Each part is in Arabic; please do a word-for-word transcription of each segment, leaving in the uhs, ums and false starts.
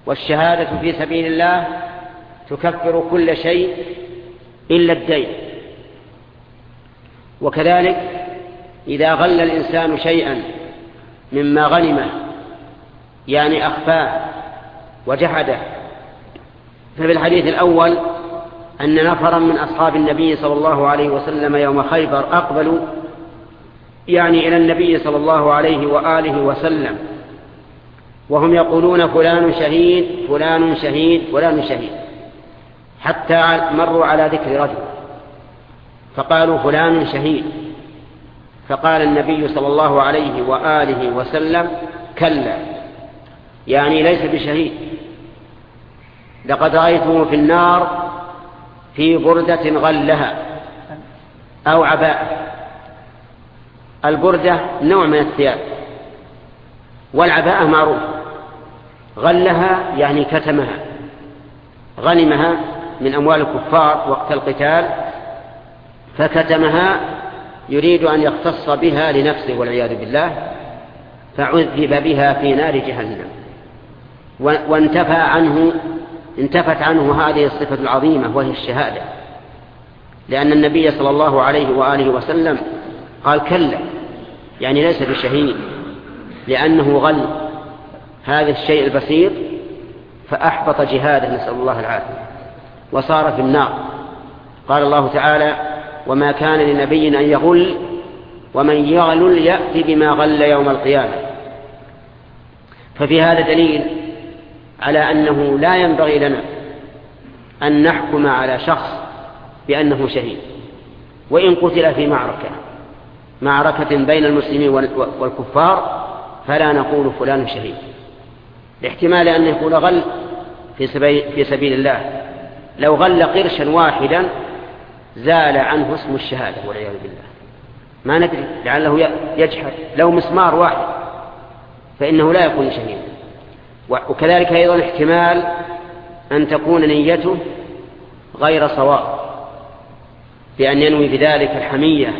والشهادة في سبيل الله تكفر كل شيء إلا الدين. وكذلك إذا غل الإنسان شيئا مما غنمه يعني أخفاه وجحده، ففي الحديث الأول أن نفرا من أصحاب النبي صلى الله عليه وسلم يوم خيبر أقبلوا يعني إلى النبي صلى الله عليه وآله وسلم وهم يقولون فلان شهيد فلان شهيد فلان شهيد، حتى مروا على ذكر رجل فقالوا فلان شهيد، فقال النبي صلى الله عليه وآله وسلم كلا، يعني ليس بشهيد، لقد رأيته في النار في بردة غلها أو عباء. البردة نوع من الثياب، والعباءة معروف، غلها يعني كتمها، غنمها من أموال الكفار وقت القتال فكتمها يريد أن يختص بها لنفسه والعياذ بالله، فعذب بها في نار جهنم، وانتفى عنه انتفت عنه هذه الصفة العظيمة وهي الشهادة، لأن النبي صلى الله عليه وآله وسلم قال كلا، يعني ليس بشهيد، لأنه غل هذا الشيء البسيط فأحبط جهاده نسأل الله العافية وصار في النار. قال الله تعالى وما كان لنبي أن يغل ومن يغلل يأتي بما غل يوم القيامة. ففي هذا دليل على أنه لا ينبغي لنا أن نحكم على شخص بأنه شهيد، وإن قتل في معركة معركة بين المسلمين والكفار فلا نقول فلان شهيد، لاحتمال أن يكون غل في سبيل الله. لو غل قرشا واحدا زال عنه اسم الشهادة والعياذ بالله، ما ندري لعله يجحد، لو مسمار واحد فإنه لا يكون شهيدا. وكذلك أيضا احتمال أن تكون نيته غير صواب، بأن ينوي بذلك الحمية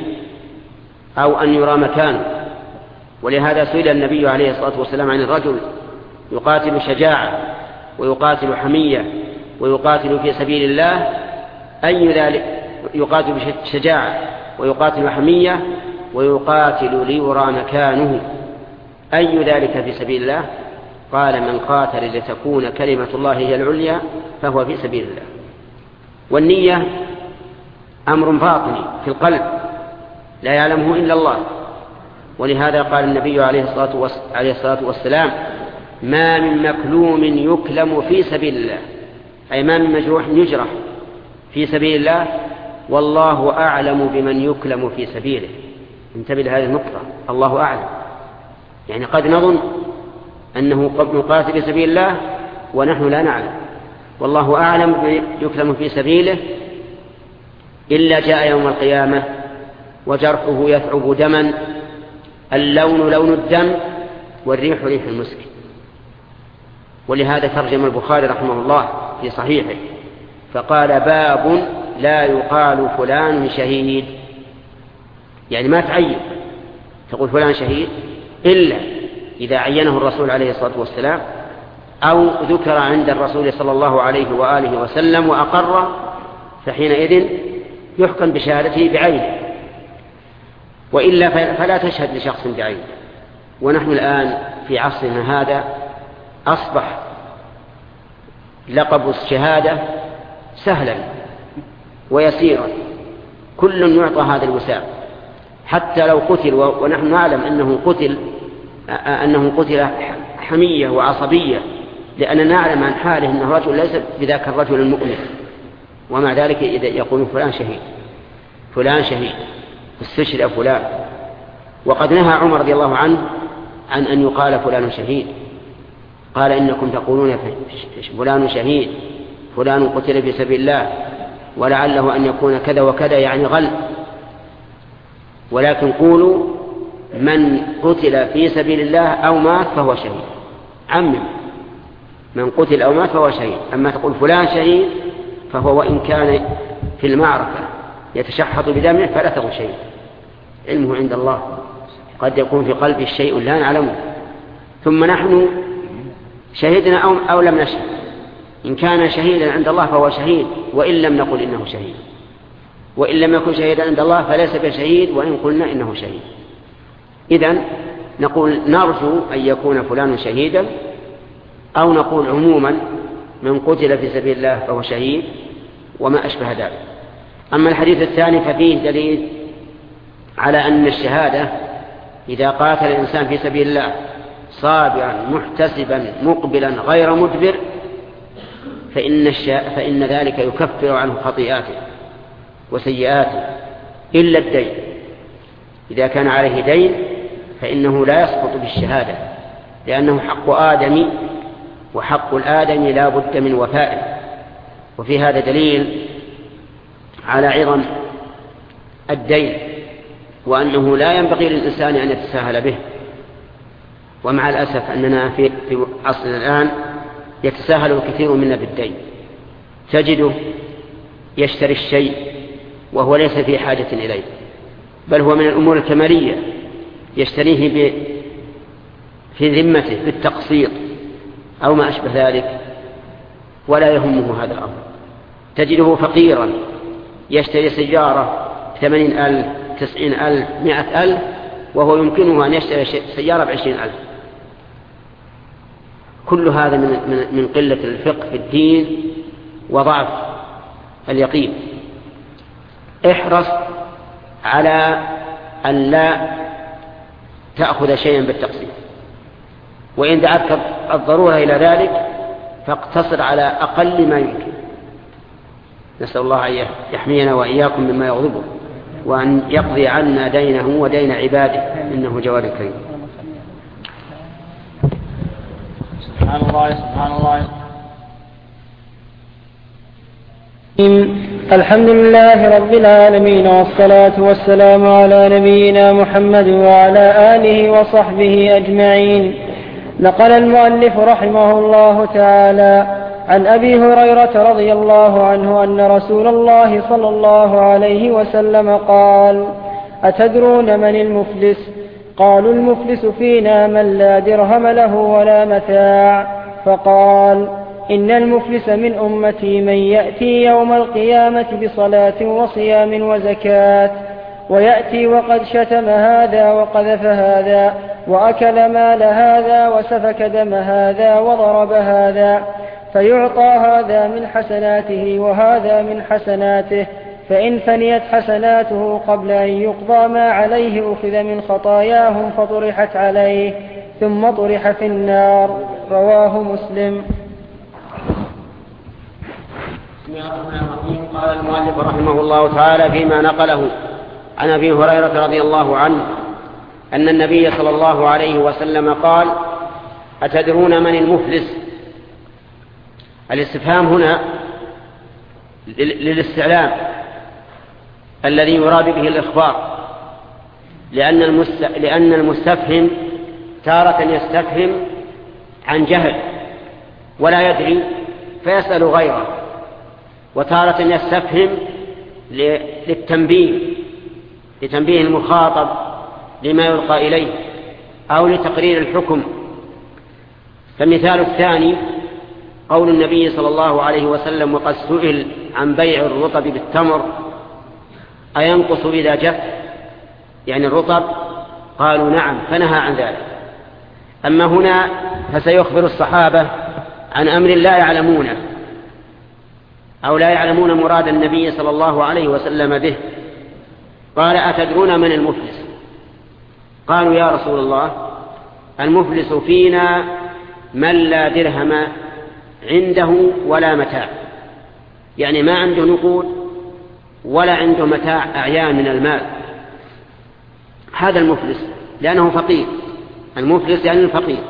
أو أن يرى مكانه. ولهذا سئل النبي عليه الصلاة والسلام عن الرجل يقاتل شجاعة ويقاتل حمية ويقاتل في سبيل الله، أي ذلك يقاتل بشجاعة ويقاتل حمية ويقاتل ليرى مكانه، أي ذلك في سبيل الله؟ قال من قاتل لتكون كلمة الله هي العليا فهو في سبيل الله. والنية أمر باطني في القلب لا يعلمه إلا الله، ولهذا قال النبي عليه الصلاة والسلام ما من مكلوم يكلم في سبيل الله، أي ما من مجروح يجرح في سبيل الله والله أعلم بمن يكلم في سبيله. انتبه لهذه النقطة، الله أعلم، يعني قد نظن أنه قد نقاتل في سبيل الله ونحن لا نعلم، والله أعلم بمن يكلم في سبيله، إلا جاء يوم القيامة وجرحه يثعب دما، اللون لون الدم والريح ريح المسك. ولهذا ترجم البخاري رحمه الله في صحيحه فقال باب لا يقال فلان شهيد، يعني ما تعين تقول فلان شهيد إلا إذا عينه الرسول عليه الصلاة والسلام أو ذكر عند الرسول صلى الله عليه وآله وسلم وأقر، فحينئذ يحكم بشهادته بعينه، وإلا فلا تشهد لشخص بعينه. ونحن الآن في عصرنا هذا أصبح لقب الشهادة سهلا ويسيرا، كل يعطى هذا الوسام، حتى لو قتل ونحن نعلم أنه قتل أنه قتل حمية وعصبية، لأننا نعلم عن حاله أنه رجل ليس بذاك الرجل المؤمن، ومع ذلك إذا يقول فلان شهيد فلان شهيد استشهد فلان. وقد نهى عمر رضي الله عنه عن أن يقال فلان شهيد، قال إنكم تقولون فلان شهيد فلان قتل في سبيل الله ولعله أن يكون كذا وكذا يعني غل، ولكن قولوا من قتل في سبيل الله أو مات فهو شهيد، عمم من قتل أو مات فهو شهيد. أما تقول فلان شهيد فهو وإن كان في المعركة يتشحط بدمه فلا تقول شهيد، علمه عند الله، قد يكون في قلبه شيء لا نعلمه. ثم نحن شهدنا أو, أو لم نشهد. إن كان شهيدا عند الله فهو شهيد وإن لم نقل إنه شهيد، وإن لم يكن شهيدا عند الله فليس بشهيد وإن قلنا إنه شهيد. إذن نقول نرجو أن يكون فلان شهيدا، أو نقول عموما من قتل في سبيل الله فهو شهيد وما أشبه ذلك. أما الحديث الثاني ففيه دليل على أن الشهادة إذا قاتل الإنسان في سبيل الله صابرا محتسبا مقبلا غير مدبر فإن, الشا... فإن ذلك يكفر عنه خطيئاته وسيئاته إلا الدين. إذا كان عليه دين فإنه لا يسقط بالشهادة، لأنه حق آدم، وحق الآدم لا بد من وفائه. وفي هذا دليل على عظم الدين، وأنه لا ينبغي للإنسان أن يتساهل به. ومع الأسف أننا في, في عصرنا الآن يتساهل الكثير منا بالدين، تجده يشتري الشيء وهو ليس في حاجة إليه، بل هو من الأمور الكمالية يشتريه في ذمته بالتقسيط أو ما أشبه ذلك، ولا يهمه هذا الأمر. تجده فقيرا يشتري سيارة ثمانين ألف تسعين ألف مئة ألف وهو يمكنه أن يشتري سيارة بعشرين ألف. كل هذا من, من قلة الفقه في الدين وضعف اليقين. احرص على أن لا تأخذ شيئا بالتقسيط، وإن دعتك الضرورة إلى ذلك فاقتصر على أقل ما يمكن. نسأل الله أن يحمينا وإياكم مما يغضبه، وأن يقضي عنا دينه ودين عباده، إنه جواد كريم. سبحان الله سبحان الله. الحمد لله رب العالمين، والصلاة والسلام على نبينا محمد وعلى آله وصحبه أجمعين. نقل المؤلف رحمه الله تعالى عن أبي هريرة رضي الله عنه أن رسول الله صلى الله عليه وسلم قال: أتدرون من المفلس؟ قالوا: المفلس فينا من لا درهم له ولا متاع. فقال: إن المفلس من أمتي من يأتي يوم القيامة بصلاة وصيام وزكاة، ويأتي وقد شتم هذا وقذف هذا وأكل مال هذا وسفك دم هذا وضرب هذا، فيعطى هذا من حسناته وهذا من حسناته، فإن فنيت حسناته قبل أن يقضى ما عليه أخذ من خطاياهم فطرحت عليه ثم طرح في النار. رواه مسلم. بسم الله الرحمن الرحيم. قال المؤلف رحمه الله تعالى فيما نقله عن أبي هريرة رضي الله عنه أن النبي صلى الله عليه وسلم قال: أتدرون من المفلس؟ الاستفهام هنا للاستعلام الذي يراد به الإخبار، لأن لأن المستفهم تارة يستفهم عن جهل ولا يدري فيسأل غيره، وتارة يستفهم للتنبيه لتنبيه المخاطب لما يلقى إليه أو لتقرير الحكم. فالمثال الثاني قول النبي صلى الله عليه وسلم: وقد سئل عن بيع الرطب بالتمر أينقص إذا جف؟ يعني الرطب، قالوا نعم، فنهى عن ذلك. أما هنا فسيخبر الصحابة عن أمر لا يعلمونه أو لا يعلمون مراد النبي صلى الله عليه وسلم به. قال: أتدرون من المفلس؟ قالوا: يا رسول الله، المفلس فينا من لا درهم عنده ولا متاع، يعني ما عنده نقود ولا عنده متاع أعيان من المال، هذا المفلس لأنه فقير. المفلس يعني الفقير،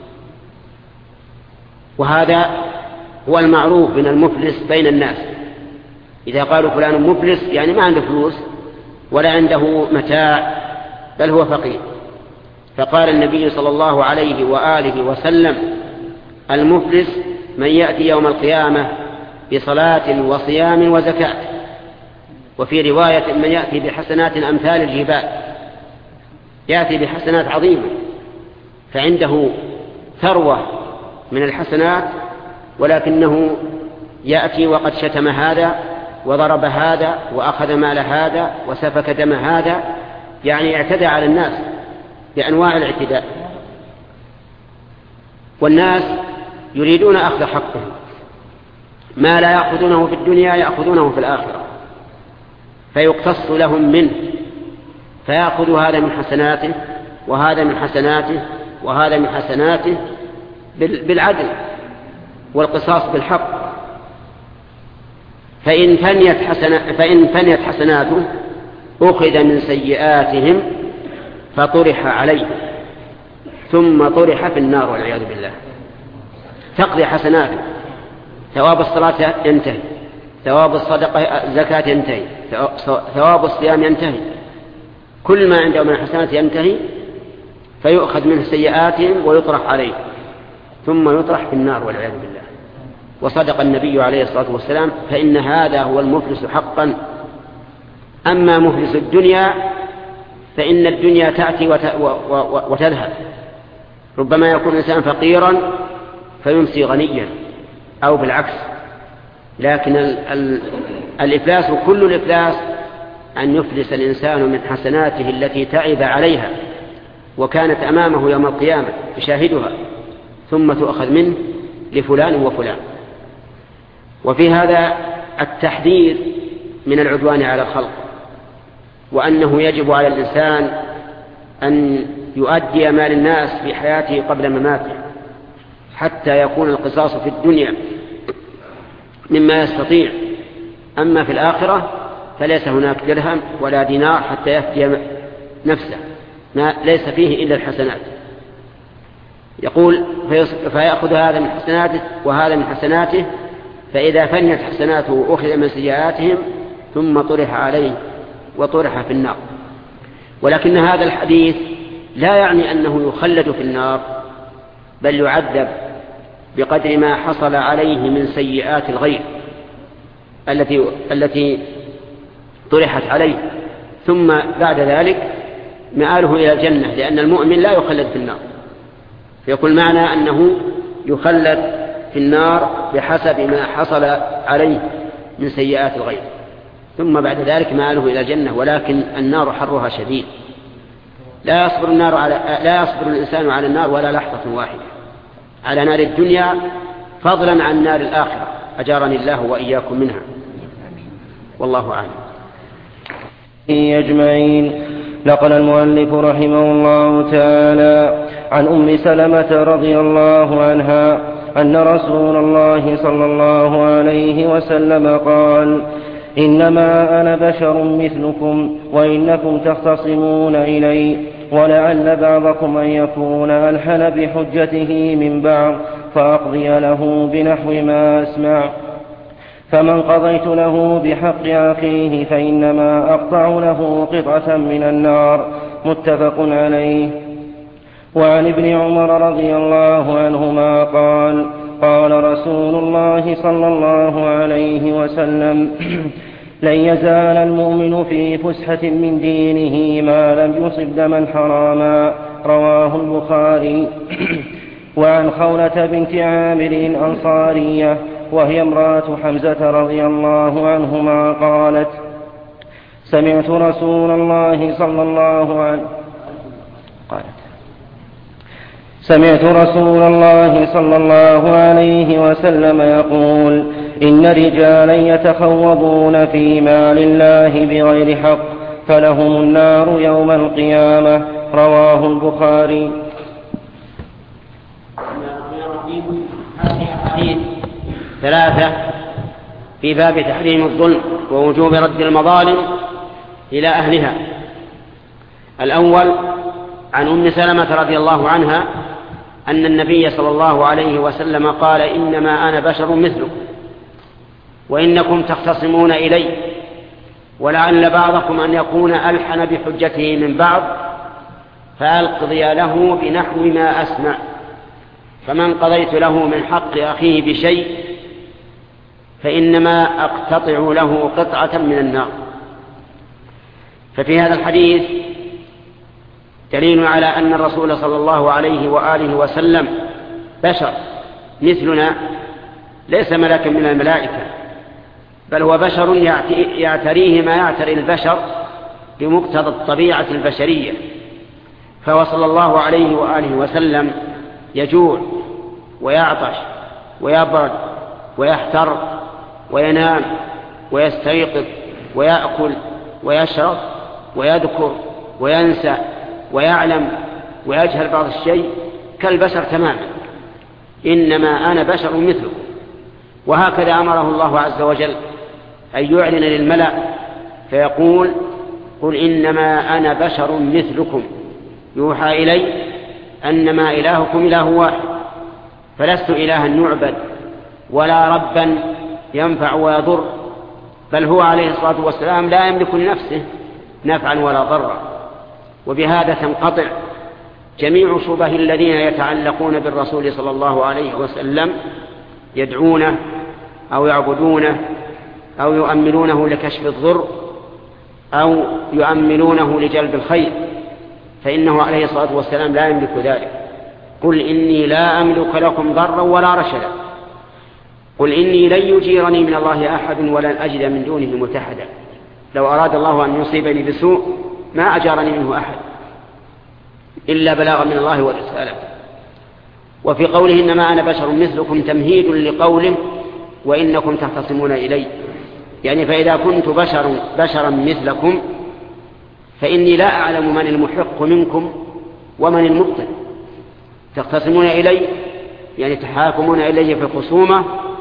وهذا هو المعروف من المفلس بين الناس. إذا قالوا فلان مفلس يعني ما عنده فلوس ولا عنده متاع، بل هو فقير. فقال النبي صلى الله عليه وآله وسلم: المفلس من يأتي يوم القيامة بصلاة وصيام وزكاة. وفي رواية: من يأتي بحسنات أمثال الجبال، يأتي بحسنات عظيمة، فعنده ثروة من الحسنات، ولكنه يأتي وقد شتم هذا وضرب هذا وأخذ مال هذا وسفك دم هذا، يعني اعتدى على الناس بأنواع الاعتداء. والناس يريدون أخذ حقهم، ما لا يأخذونه في الدنيا يأخذونه في الآخرة، فيقتص لهم منه، فيأخذ هذا من حسناته وهذا من حسناته وهذا من حسناته بالعدل والقصاص بالحق. فإن فنيت, حسنا فإن فنيت حسناته أخذ من سيئاتهم فطرح عليه ثم طرح في النار والعياذ بالله. تقضي حسناته، ثواب الصلاة ينتهي، ثواب الصدقة الزكاة ينتهي، ثواب الصيام ينتهي، كل ما عنده من الحسنات ينتهي، فيؤخذ منه سيئاتهم ويطرح عليه ثم يطرح في النار والعياذ بالله. وصدق النبي عليه الصلاة والسلام: فإن هذا هو المفلس حقا. أما مفلس الدنيا فإن الدنيا تأتي وتذهب، ربما يكون الإنسان فقيرا فيمسي غنيا أو بالعكس. لكن ال ال الإفلاس كل الإفلاس أن يفلس الإنسان من حسناته التي تعب عليها وكانت أمامه يوم القيامة يشاهدها، ثم تؤخذ منه لفلان وفلان. وفي هذا التحذير من العدوان على الخلق، وأنه يجب على الإنسان أن يؤدي مال الناس في حياته قبل مماته حتى يكون القصاص في الدنيا مما يستطيع، أما في الآخرة فليس هناك درهم ولا دينار حتى يفدي نفسه، ما ليس فيه إلا الحسنات. يقول: فيأخذ هذا من حسناته وهذا من حسناته، فإذا فنيت حسناته أخذ من سيئاتهم ثم طرح عليه وطرح في النار. ولكن هذا الحديث لا يعني أنه يخلد في النار، بل يعذب بقدر ما حصل عليه من سيئات الغير التي التي طرحت عليه، ثم بعد ذلك مآله إلى الجنة، لأن المؤمن لا يخلد في النار. فيقول معنى أنه يخلد في النار بحسب ما حصل عليه من سيئات الغير، ثم بعد ذلك مآله إلى الجنة. ولكن النار حرها شديد، لا يصبر النار على لا يصبر الإنسان على النار ولا لحظة واحدة، على نار الدنيا فضلا عن نار الآخرة، أجارني الله وإياكم منها، والله أعلم. أجمعين. نقل المؤلف رحمه الله تعالى عن أم سلمة رضي الله عنها أن رسول الله صلى الله عليه وسلم قال: إنما أنا بشر مثلكم وإنكم تختصمون إلي، ولعل بعضكم أن يكون ألحن بحجته من بعض، فأقضي له بنحو ما أسمع. فمن قضيت له بحق أخيه فإنما أقطع له قطعة من النار. متفق عليه. وعن ابن عمر رضي الله عنهما قال: قال رسول الله صلى الله عليه وسلم: لن يزال المؤمن في فسحة من دينه ما لم يصب دما حراما. رواه البخاري. وعن خولة بنت عامر الأنصارية وهي امرأة حمزة رضي الله عنهما قالت: سمعت رسول الله صلى الله عليه قالت سمعت رسول الله صلى الله عليه وسلم يقول: إن رجالا يتخوضون في مال الله بغير حق فلهم النار يوم القيامة. رواه البخاري. ثلاثة في باب تحريم الظلم ووجوب رد المظالم إلى أهلها. الأول عن أم سلمة رضي الله عنها أن النبي صلى الله عليه وسلم قال: إنما أنا بشر مثلكم وإنكم تختصمون إلي، ولعل بعضكم أن يكون ألحن بحجته من بعض، فأقضي له بنحو ما أسمع. فمن قضيت له من حق أخيه بشيء فإنما أقتطع له قطعة من النار. ففي هذا الحديث دليل على أن الرسول صلى الله عليه وآله وسلم بشر مثلنا، ليس ملكا من الملائكة، بل هو بشر يعتريه ما يعتري البشر بمقتضى الطبيعة البشرية. فهو صلى الله عليه وآله وسلم يجوع ويعطش ويبرد ويحتر وينام ويستيقظ ويأكل ويشرب ويذكر وينسى ويعلم ويجهل بعض الشيء كالبشر تماما. إنما أنا بشر مثلكم. وهكذا أمره الله عز وجل أن يعلن للملأ فيقول: قل إنما أنا بشر مثلكم يوحى إلي أنما إلهكم إله واحد، فلست إلها يعبد ولا ربا ينفع ويضر، بل هو عليه الصلاة والسلام لا يملك لنفسه نفعا ولا ضرا. وبهذا تنقطع جميع شبه الذين يتعلقون بالرسول صلى الله عليه وسلم، يدعونه أو يعبدونه أو يؤملونه لكشف الضر أو يؤملونه لجلب الخير، فإنه عليه الصلاة والسلام لا يملك ذلك. قل إني لا أملك لكم ضرا ولا رشدا، قل إني لن يجيرني من الله أحد ولن أجد من دونه ملتحدا. لو أراد الله أن يصيبني بسوء ما أجارني منه أحد إلا بلاغا من الله ورسالته. وفي قوله إنما أنا بشر مثلكم تمهيد لقوله وإنكم تختصمون إلي، يعني فإذا كنت بشر بشرا مثلكم فإني لا أعلم من المحق منكم ومن المبطل. تختصمون إلي يعني تحاكمون إلي في الخصومة،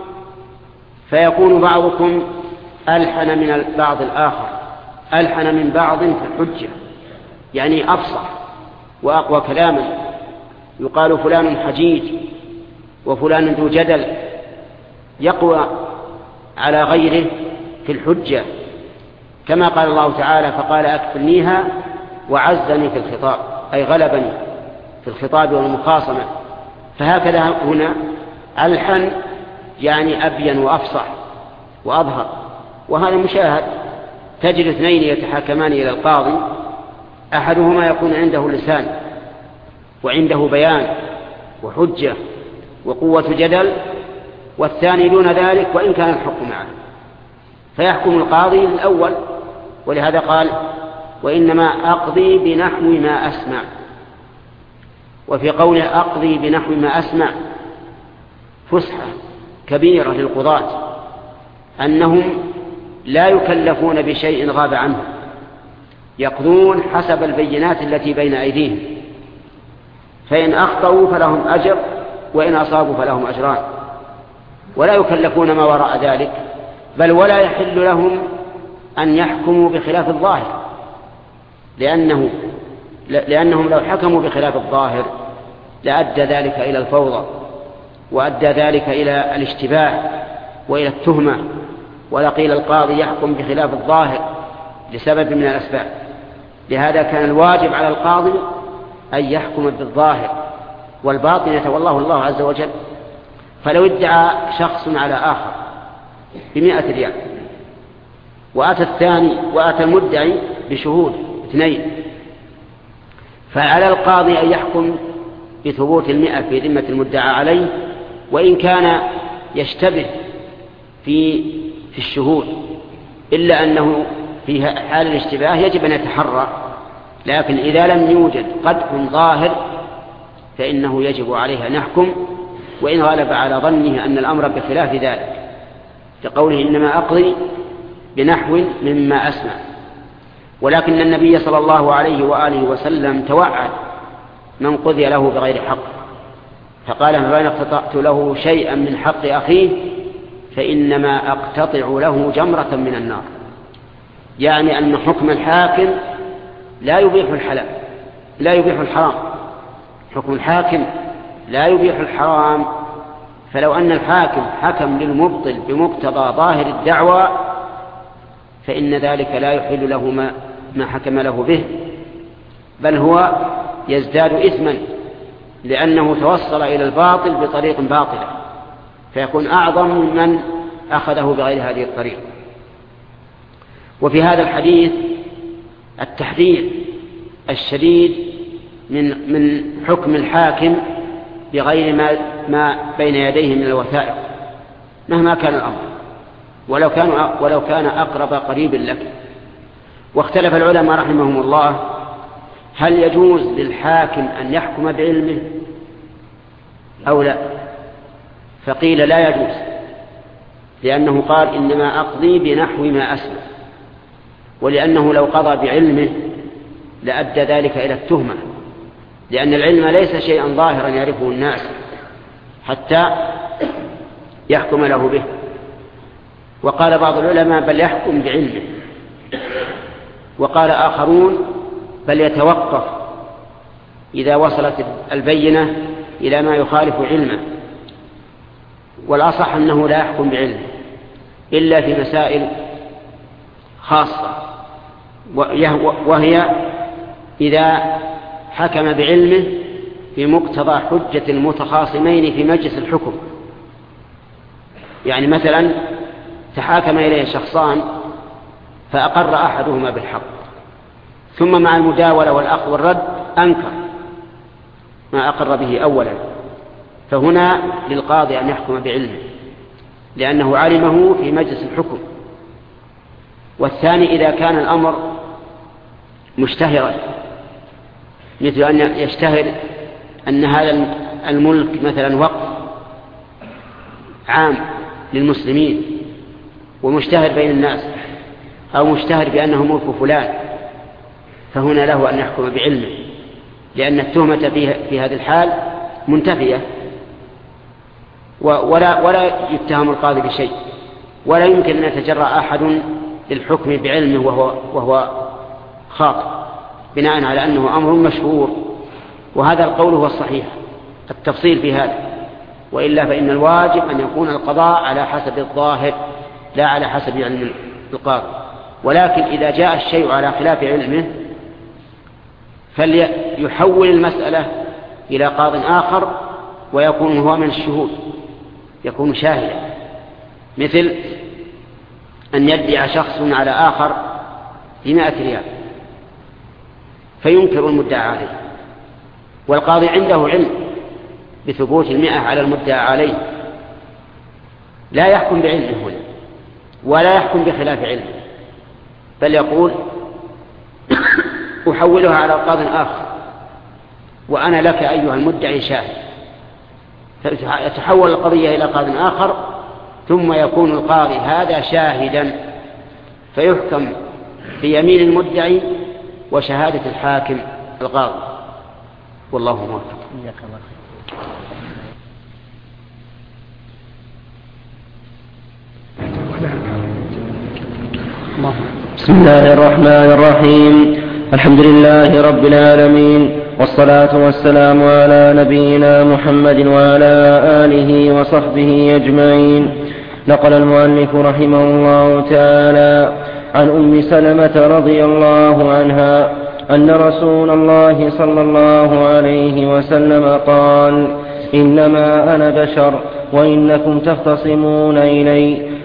فيكون بعضكم ألحن من البعض الآخر، ألحن من بعض في الحجة، يعني أفصح وأقوى كلاما. يقال فلان حجيج وفلان ذو جدل، يقوى على غيره في الحجة، كما قال الله تعالى: فقال أكفلنيها وعزني في الخطاب، أي غلبني في الخطاب والمخاصمة. فهكذا هنا ألحن يعني أبين وأفصح وأظهر، وهذا مشاهد. تجد اثنين يتحاكمان إلى القاضي، أحدهما يكون عنده لسان وعنده بيان وحجة وقوة جدل، والثاني دون ذلك وإن كان الحق معه، فيحكم القاضي الأول. ولهذا قال: وإنما أقضي بنحو ما أسمع. وفي قوله أقضي بنحو ما أسمع فسحة كبيرة للقضاة، أنهم لا يكلفون بشيء غاب عنه، يقضون حسب البينات التي بين أيديهم، فإن أخطأوا فلهم أجر وإن أصابوا فلهم أجران، ولا يكلفون ما وراء ذلك، بل ولا يحل لهم أن يحكموا بخلاف الظاهر، لأنه لأنهم لو حكموا بخلاف الظاهر لأدى ذلك إلى الفوضى، وأدى ذلك إلى الاشتباه وإلى التهمة، ولقيل القاضي يحكم بخلاف الظاهر لسبب من الأسباب. لهذا كان الواجب على القاضي أن يحكم بالظاهر، والباطن يتولاه الله عز وجل. فلو ادعى شخص على آخر بمئة ريال وأتى الثاني وأتى المدعي بشهود اثنين، فعلى القاضي أن يحكم بثبوت المئة في ذمة المدعى عليه، وإن كان يشتبه في في الشهود، إلا أنه في حال الاشتباه يجب أن يتحرى. لكن إذا لم يوجد قدح ظاهر فإنه يجب عليه أن يحكم، وإن غلب على ظنه أن الأمر بخلاف ذلك، كقوله إنما أقضي بنحو مما أسمع. ولكن النبي صلى الله عليه وآله وسلم توعد من قضي له بغير حق، فقال: فإن اقتطعت له شيئا من حق أخيه فإنما أقتطع له جمرة من النار. يعني أن حكم الحاكم لا يبيح الحلال، لا يبيح الحرام. حكم الحاكم لا يبيح الحرام، فلو أن الحاكم حكم للمبطل بمقتضى ظاهر الدعوى فإن ذلك لا يحل له ما, ما حكم له به، بل هو يزداد إثما لأنه توصل إلى الباطل بطريق باطلة، فيكون أعظم من أخذه بغير هذه الطريق. وفي هذا الحديث التحذير الشديد من من حكم الحاكم بغير ما, ما بين يديه من الوثائق مهما كان الأمر، ولو كان, ولو كان أقرب قريب لك. واختلف العلماء رحمهم الله هل يجوز للحاكم أن يحكم بعلمه أو لا؟ فقيل لا يجوز، لأنه قال إنما أقضي بنحو ما أسمع، ولأنه لو قضى بعلمه لأدى ذلك إلى التهمة، لأن العلم ليس شيئا ظاهرا يعرفه الناس حتى يحكم له به. وقال بعض العلماء بل يحكم بعلمه، وقال آخرون بل يتوقف إذا وصلت البينة إلى ما يخالف علمه. والأصح أنه لا يحكم بعلمه إلا في مسائل خاصة، وهي إذا حكم بعلمه بمقتضى حجة المتخاصمين في مجلس الحكم. يعني مثلا تحاكم إليه شخصان فأقر أحدهما بالحق، ثم مع المداولة والأخذ والرد أنكر ما أقر به أولا، فهنا للقاضي أن يحكم بعلمه لأنه علمه في مجلس الحكم. والثاني إذا كان الأمر مشتهرا، مثل أن يشتهر أن هذا الملك مثلا وقف عام للمسلمين ومشتهر بين الناس، أو مشتهر بأنه ملك فلان، فهنا له أن يحكم بعلمه، لأن التهمة في هذه الحال منتفية، ولا, ولا يتهم القاضي بشيء، ولا يمكن أن يتجرأ أحد للحكم بعلمه وهو, وهو خاطئ بناء على أنه أمر مشهور. وهذا القول هو الصحيح، التفصيل في هذا، وإلا فإن الواجب أن يكون القضاء على حسب الظاهر لا على حسب علم القاضي. ولكن إذا جاء الشيء على خلاف علمه فليحول المسألة إلى قاض آخر ويكون هو من الشهود، يكون شاهدا، مثل أن يدعي شخص على آخر بمائة ريال فينكر المدعى عليه، والقاضي عنده علم بثبوت المئة على المدعى عليه، لا يحكم بعلمه هنا ولا يحكم بخلاف علمه، بل يقول أحولها على قاض آخر وأنا لك أيها المدعي شاهد، فتحول القضية إلى قاض آخر، ثم يكون القاضي هذا شاهدا فيحكم بيمين المدعي وشهادة الحاكم القاضي، والله موفق. بسم الله الرحمن الرحيم، الحمد لله رب العالمين، والصلاة والسلام على نبينا محمد وعلى آله وصحبه أجمعين. نقل المؤلف رحمه الله تعالى عن أم سلمة رضي الله عنها أن رسول الله صلى الله عليه وسلم قال: إنما أنا بشر وإنكم تختصمون إلي.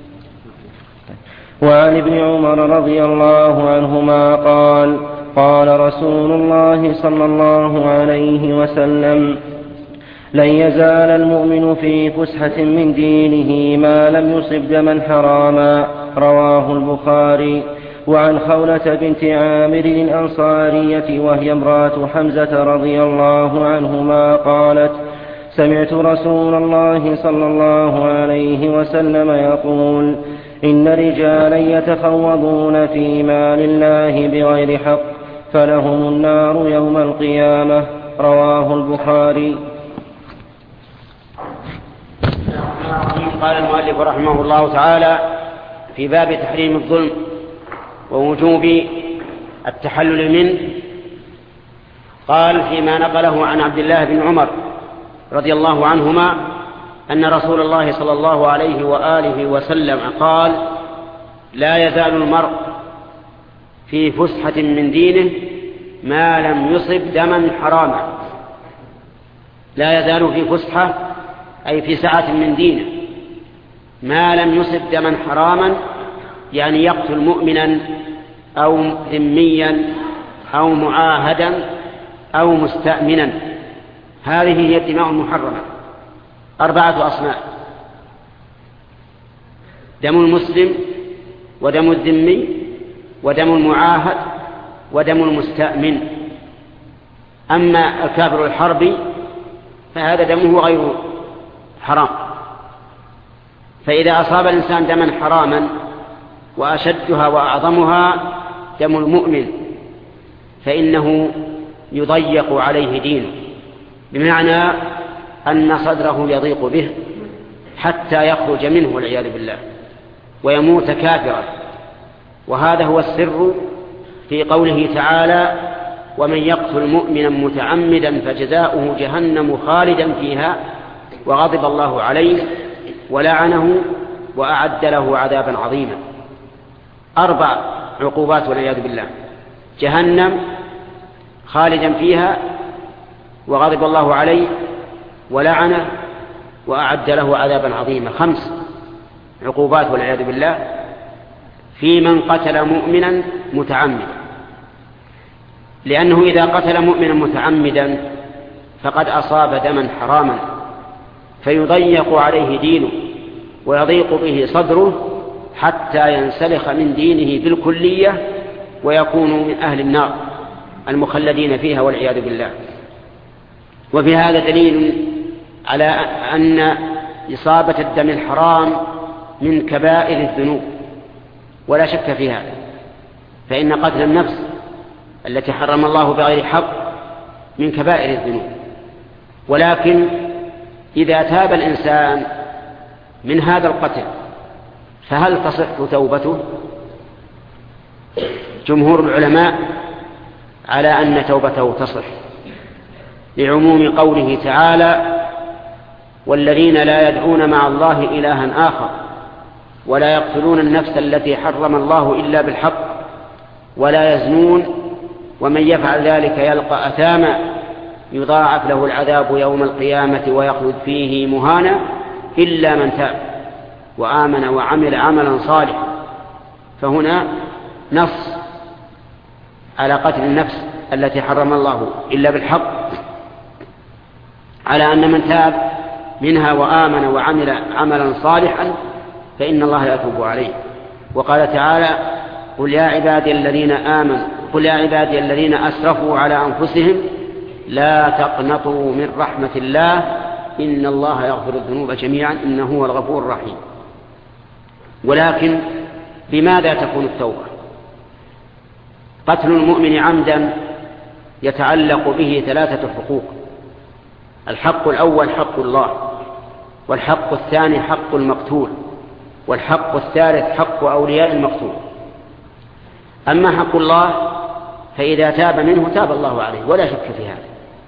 وعن ابن عمر رضي الله عنهما قال: قال رسول الله صلى الله عليه وسلم: لن يزال المؤمن في فسحة من دينه ما لم يصب دما حراما. رواه البخاري. وعن خولة بنت عامر الأنصارية وهي امرأة حمزة رضي الله عنهما قالت: سمعت رسول الله صلى الله عليه وسلم يقول: إن رجالا يتخوضون في مال الله بغير حق فلهم النار يوم القيامة. رواه البخاري. قال المؤلف رحمه الله تعالى في باب تحريم الظلم ووجوب التحلل منه، قال فيما نقله عن عبد الله بن عمر رضي الله عنهما أن رسول الله صلى الله عليه وآله وسلم قال: لا يزال المرء في فسحة من دينه ما لم يصب دما حراما. لا يزال في فسحة أي في سعة من دينه ما لم يصب دما حراما، يعني يقتل مؤمنا أو ذميا أو معاهدا أو مستأمنا هذه هي الدماء المحرمة، أربعة أصناف: دم المسلم، ودم الذمي، ودم المعاهد، ودم المستأمن. أما الكافر الحربي فهذا دمه غير حرام. فإذا أصاب الإنسان دما حراما وأشدها وأعظمها دم المؤمن فإنه يضيق عليه دينه، بمعنى أن صدره يضيق به حتى يخرج منه والعياذ بالله ويموت كافرا. وهذا هو السر في قوله تعالى: ومن يقتل مؤمنا متعمدا فجزاؤه جهنم خالدا فيها وغضب الله عليه ولعنه وأعد له عذابا عظيما. أربع عقوبات والعياذ بالله: جهنم خالدا فيها وغضب الله عليه ولعنه وأعد له عذابا عظيما. خمس عقوبات والعياذ بالله في من قتل مؤمنا متعمدا، لأنه إذا قتل مؤمنا متعمدا فقد أصاب دما حراما فيضيق عليه دينه ويضيق به صدره حتى ينسلخ من دينه بالكلية ويكون من أهل النار المخلدين فيها والعياذ بالله. وفي هذا دليل على أن إصابة الدم الحرام من كبائر الذنوب ولا شك في هذا، فإن قتل النفس التي حرم الله بغير حق من كبائر الذنوب. ولكن إذا تاب الإنسان من هذا القتل فهل تصح توبته؟ جمهور العلماء على أن توبته تصح، لعموم قوله تعالى: والذين لا يدعون مع الله إلها آخر ولا يقتلون النفس التي حرم الله إلا بالحق ولا يزنون ومن يفعل ذلك يلقى أثاما يضاعف له العذاب يوم القيامة ويخلد فيه مهانا إلا من تاب وآمن وعمل عملا صالحا. فهنا نص على قتل النفس التي حرم الله إلا بالحق، على أن من تاب منها وآمن وعمل عملا صالحا فإن الله يتوب عليه. وقال تعالى: قل يا عبادي الذين آمنوا قل يا عبادي الذين أسرفوا على أنفسهم لا تقنطوا من رحمة الله إن الله يغفر الذنوب جميعا إنه هو الغفور الرحيم. ولكن بماذا تكون التوبة؟ قتل المؤمن عمدا يتعلق به ثلاثة حقوق: الحق الأول حق الله، والحق الثاني حق المقتول، والحق الثالث حق أولياء المقتول. أما حق الله فإذا تاب منه تاب الله عليه ولا شك في هذا.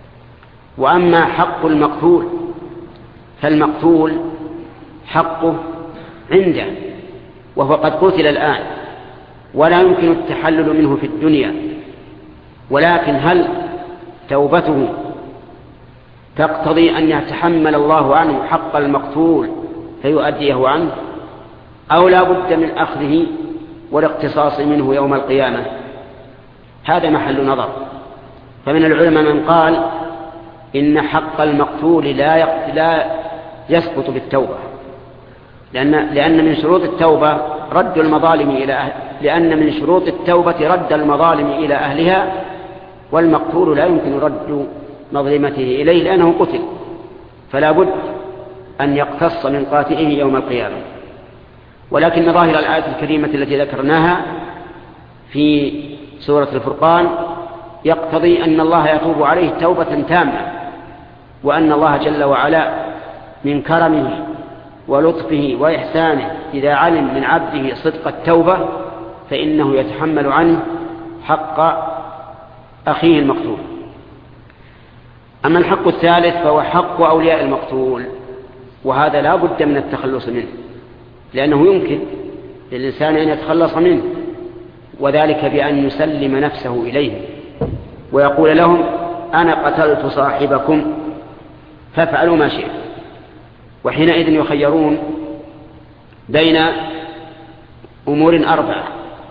وأما حق المقتول فالمقتول حقه عنده وهو قد قتل الآن ولا يمكن التحلل منه في الدنيا، ولكن هل توبته تقتضي أن يتحمل الله عنه حق المقتول فيؤديه عنه، أو لا بد من أخذه والاقتصاص منه يوم القيامة؟ هذا محل نظر. فمن العلماء من قال إن حق المقتول لا لا يسقط بالتوبة، لأن لأن من شروط التوبة رد المظالم إلى أهل لأن من شروط التوبة رد المظالم إلى أهلها، والمقتول لا يمكن رد مظلمته إليه لأنه قتل، فلا بد أن يقتص من قاتله يوم القيامة. ولكن ظاهر الآية الكريمة التي ذكرناها في سورة الفرقان يقتضي أن الله يتوب عليه توبة تامة، وأن الله جل وعلا من كرمه ولطفه وإحسانه إذا علم من عبده صدق التوبة فإنه يتحمل عنه حق أخيه المقتول. أما الحق الثالث فهو حق أولياء المقتول، وهذا لا بد من التخلص منه، لأنه يمكن للإنسان أن يتخلص منه، وذلك بأن يسلم نفسه إليه ويقول لهم: أنا قتلت صاحبكم فافعلوا ما شئت. وحينئذ يخيرون بين أمور أربعة: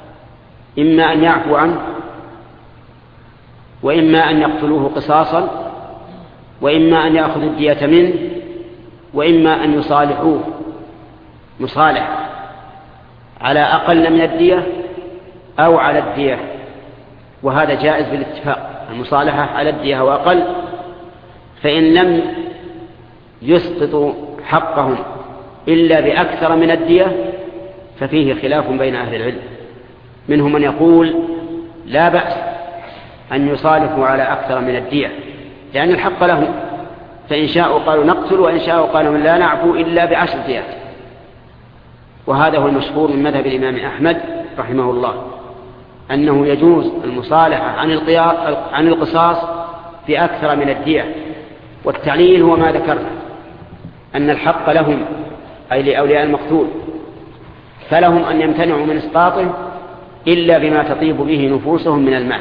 إما أن يعفو عنه، وإما أن يقتلوه قصاصا، وإما أن يأخذ الدية منه وإما أن يصالحوه مصالح على أقل من الدية أو على الدية، وهذا جائز بالاتفاق، المصالحة على الدية وأقل. فإن لم يسقطوا حقهم إلا بأكثر من الدية ففيه خلاف بين أهل العلم، منهم من يقول لا بأس أن يصالحوا على أكثر من الدية لأن الحق لهم، فإن شاءوا قالوا نقتل وإن شاءوا قالوا لا نعفو إلا بعشر ديات. وهذا هو المشهور من مذهب الإمام أحمد رحمه الله، أنه يجوز المصالحة عن القصاص بأكثر من الدية. والتعليل هو ما ذكرنا، أن الحق لهم أي لأولياء المقتول، فلهم أن يمتنعوا من إسقاطه إلا بما تطيب به نفوسهم من المال.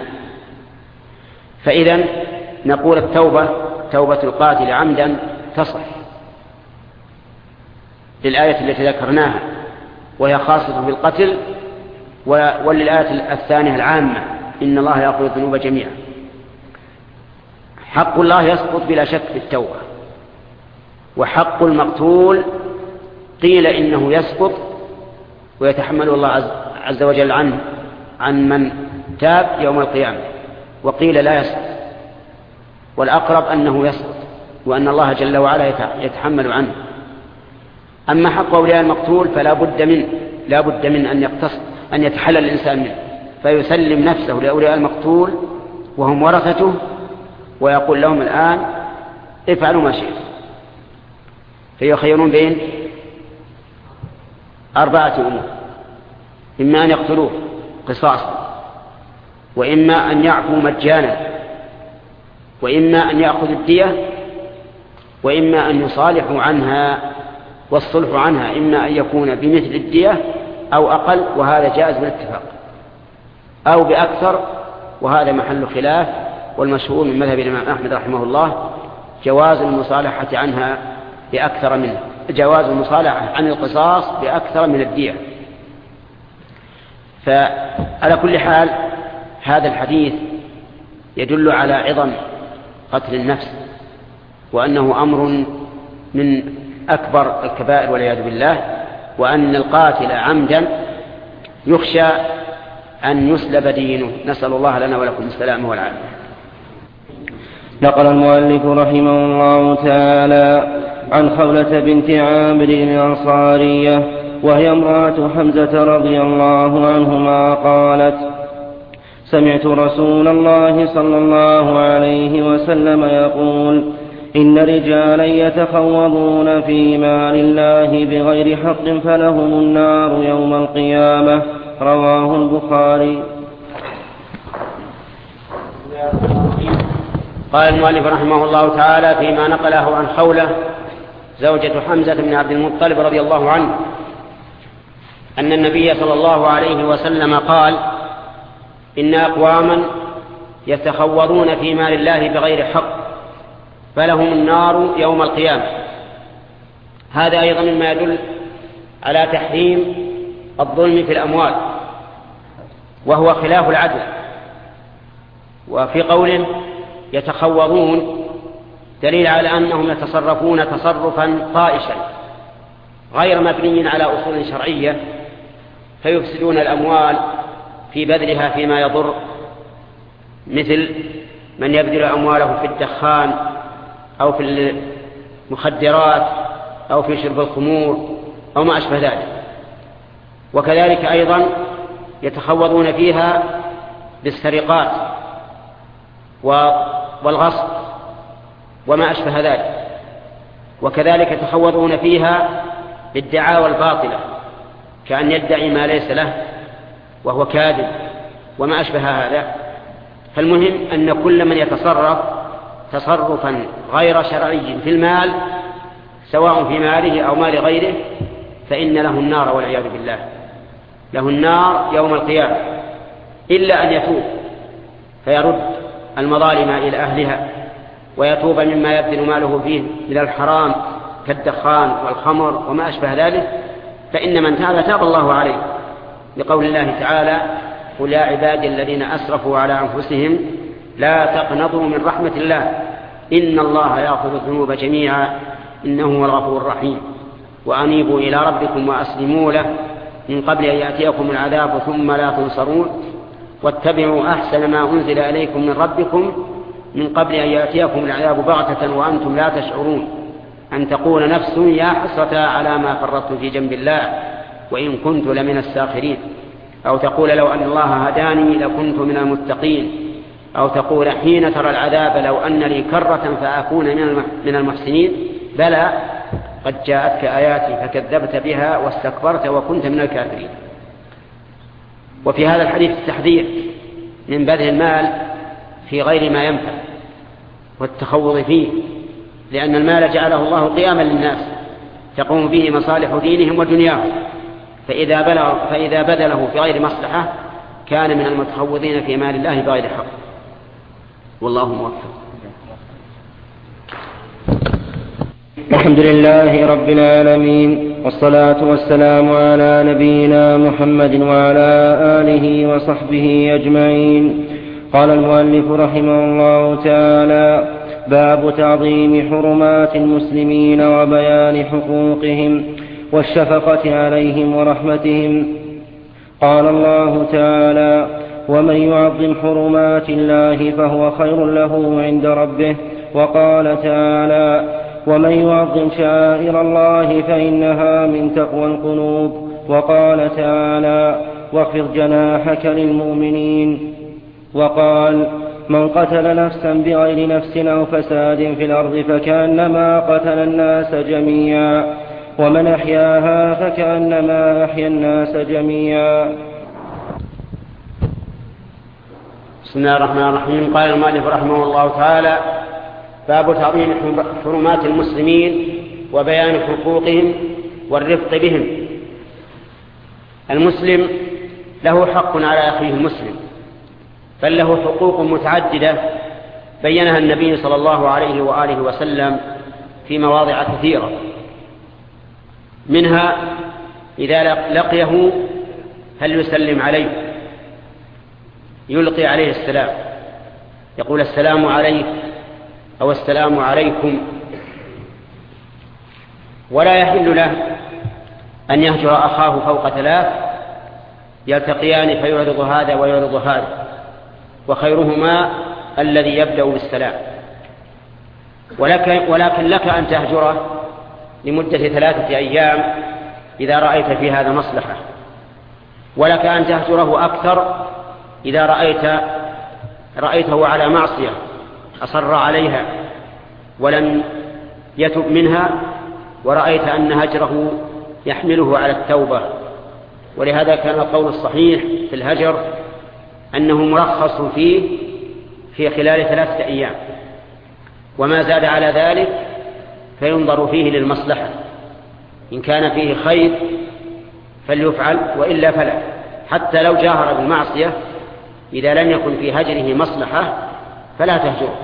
فإذا نقول التوبة توبة القاتل عمدا تصح للآية التي ذكرناها وهي خاصة بالقتل، وللآية الثانية العامة إن الله يغفر الذنوب جميعا. حق الله يسقط بلا شك في التوبة، وحق المقتول قيل إنه يسقط ويتحمل الله عز وجل عنه عن من تاب يوم القيامة، وقيل لا يسقط، والأقرب أنه يسقط وأن الله جل وعلا يتحمل عنه. أما حق أولياء المقتول فلا بد من لا بد من أن يقتص أن يتحلل الإنسان منه، فيسلم نفسه لأولياء المقتول وهم ورثته ويقول لهم الآن افعلوا ما شئتم، فيخيرون بين أربعة أمور: إما أن يقتلوه قصاصا، وإما أن يعفوا مجانا، وإما أن يأخذوا الدية، وإما أن يصالحوا عنها. والصلح عنها إما أن يكون بمثل الدية أو أقل، وهذا جائز بالاتفاق، أو بأكثر، وهذا محل خلاف. والمشهور من مذهب الإمام أحمد رحمه الله جواز المصالحة عنها بأكثر منه جواز المصالحة عن القصاص بأكثر من الدية. فعلى كل حال هذا الحديث يدل على عظم قتل النفس، وأنه أمر من أكبر الكبائر والعياذ بالله، وأن القاتل عمدا يخشى أن يسلب دينه. نسأل الله لنا ولكم السلام والعافية. نقل المؤلف رحمه الله تعالى عن خولة بنت عامر الأنصارية وهي امرأة حمزة رضي الله عنهما قالت: سمعت رسول الله صلى الله عليه وسلم يقول: إن رجالا يتخوضون في مال الله بغير حق فلهم النار يوم القيامة. رواه البخاري. قال المؤلف رحمه الله تعالى فيما نقله عن خولة زوجة حمزة بن عبد المطلب رضي الله عنه أن النبي صلى الله عليه وسلم قال: إن أقواما يتخوضون في مال الله بغير حق فلهم النار يوم القيامة. هذا أيضا مما يدل على تحريم الظلم في الأموال، وهو خلاف العدل. وفي قوله يتخوضون دليل على أنهم يتصرفون تصرفا طائشا غير مبني على أصول شرعية، فيفسدون الأموال في بذلها فيما يضر، مثل من يبذل أمواله في الدخان أو في المخدرات أو في شرب الخمور أو ما أشبه ذلك. وكذلك أيضا يتخوضون فيها بالسرقات والغصب وما أشبه ذلك. وكذلك يتخوضون فيها بالدعاوى الباطلة، كأن يدعي ما ليس له وهو كاذب وما أشبه هذا. فالمهم أن كل من يتصرف تصرفا غير شرعي في المال، سواء في ماله أو مال غيره، فإن له النار والعياذ بالله، له النار يوم القيامة، إلا أن يتوب فيرد المظالم إلى أهلها ويتوب مما يبذل ماله فيه من الحرام كالدخان والخمر وما أشبه ذلك، فإن من تاب تاب الله عليه، لقول الله تعالى: قل يا عبادي الذين أسرفوا على أنفسهم لا تقنطوا من رحمة الله إن الله يغفر الذنوب جميعا إنه هو الغفور الرحيم وأنيبوا إلى ربكم وأسلموا له من قبل أن يأتيكم العذاب ثم لا تنصرون واتبعوا أحسن ما أنزل إليكم من ربكم من قبل أن يأتيكم العذاب بغتة وأنتم لا تشعرون أن تقول نفس يا حسرة على ما فرطت في جنب الله وإن كنت لمن الساخرين أو تقول لو أن الله هداني لكنت من المتقين أو تقول حين ترى العذاب لو أن لي كرة فأكون من المحسنين بلى قد جاءتك آياتي فكذبت بها واستكبرت وكنت من الكافرين. وفي هذا الحديث التحذير من بذل المال في غير ما ينفع والتخوض فيه، لأن المال جعله الله قياما للناس تقوم به مصالح دينهم ودنياهم، فإذا, بلغ فإذا بذله في غير مصلحة كان من المتخوضين في مال الله بغير حق. والله موفق. الحمد لله رب العالمين والصلاة والسلام على نبينا محمد وعلى آله وصحبه أجمعين. قال المؤلف رحمه الله تعالى: باب تعظيم حرمات المسلمين وبيان حقوقهم والشفقة عليهم ورحمتهم. قال الله تعالى: ومن يعظم حرمات الله فهو خير له عند ربه. وقال تعالى: ومن يعظم شعائر الله فإنها من تقوى القلوب. وقال تعالى: واخفض جناحك للمؤمنين. وقال: من قتل نفسا بغير نفس أو فساد في الأرض فكأنما قتل الناس جميعا ومن أحياها فكأنما أحيا الناس جميعا. بسم الله الرحمن الرحيم. قال المؤلف رحمه الله تعالى: باب تعظيم حرمات المسلمين وبيان حقوقهم والرفق بهم. المسلم له حق على أخيه المسلم، بل له حقوق متعددة بينها النبي صلى الله عليه وآله وسلم في مواضع كثيرة، منها إذا لقيه هل يسلم عليه، يلقي عليه السلام، يقول السلام عليك أو السلام عليكم، ولا يحل له أن يهجر أخاه فوق ثلاث يلتقيان فيعرض هذا ويعرض هذا، وخيرهما الذي يبدأ بالسلام. ولك ولكن لك أن تهجره لمدة ثلاثة أيام إذا رأيت في هذا مصلحة، ولك أن تهجره أكثر إذا رأيت رأيته على معصية أصر عليها ولم يتب منها، ورأيت أن هجره يحمله على التوبة. ولهذا كان القول الصحيح في الهجر أنه مرخص فيه في خلال ثلاثة أيام، وما زاد على ذلك فينظر فيه للمصلحة، إن كان فيه خير فليفعل وإلا فلا، حتى لو جاهر بالمعصية إذا لم يكن في هجره مصلحة فلا تهجره.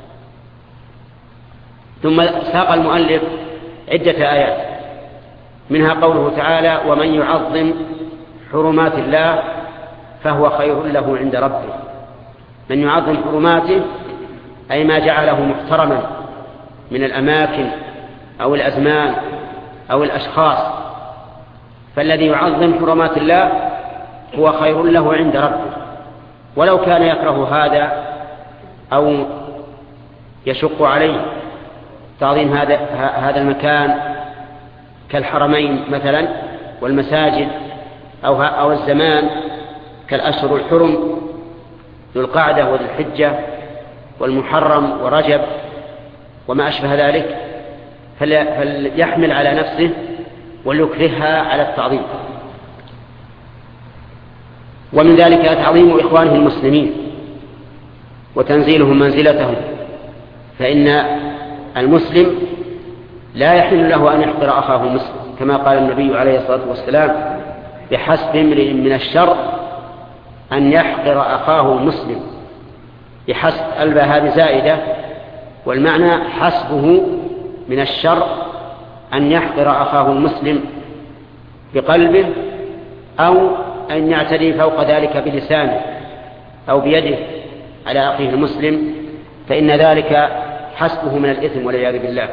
ثم ساق المؤلف عدة آيات، منها قوله تعالى: ومن يعظم حرمات الله فهو خير له عند ربه. من يعظم حرماته أي ما جعله محترما من الأماكن أو الأزمان أو الأشخاص، فالذي يعظم حرمات الله هو خير له عند ربه، ولو كان يكره هذا أو يشق عليه تعظيم هذا هذا المكان كالحرمين مثلا والمساجد أو أو الزمان كالأشهر الحرم ذو القعدة وذو الحجة والمحرم ورجب وما أشبه ذلك، فليحمل على نفسه وليكرهها على التعظيم. ومن ذلك تعظيم إخوانه المسلمين وتنزيلهم منزلتهم، فإن المسلم لا يحل له أن يحقر أخاه المسلم، كما قال النبي عليه الصلاة والسلام: بحسب امرئ من الشر أن يحقر أخاه المسلم. بحسب الباء هذه زائدة، والمعنى حسبه من الشر أن يحقر أخاه المسلم بقلبه أو أن يعتدي فوق ذلك بلسانه أو بيده على أخيه المسلم، فإن ذلك حسبه من الإثم والعياذ بالله.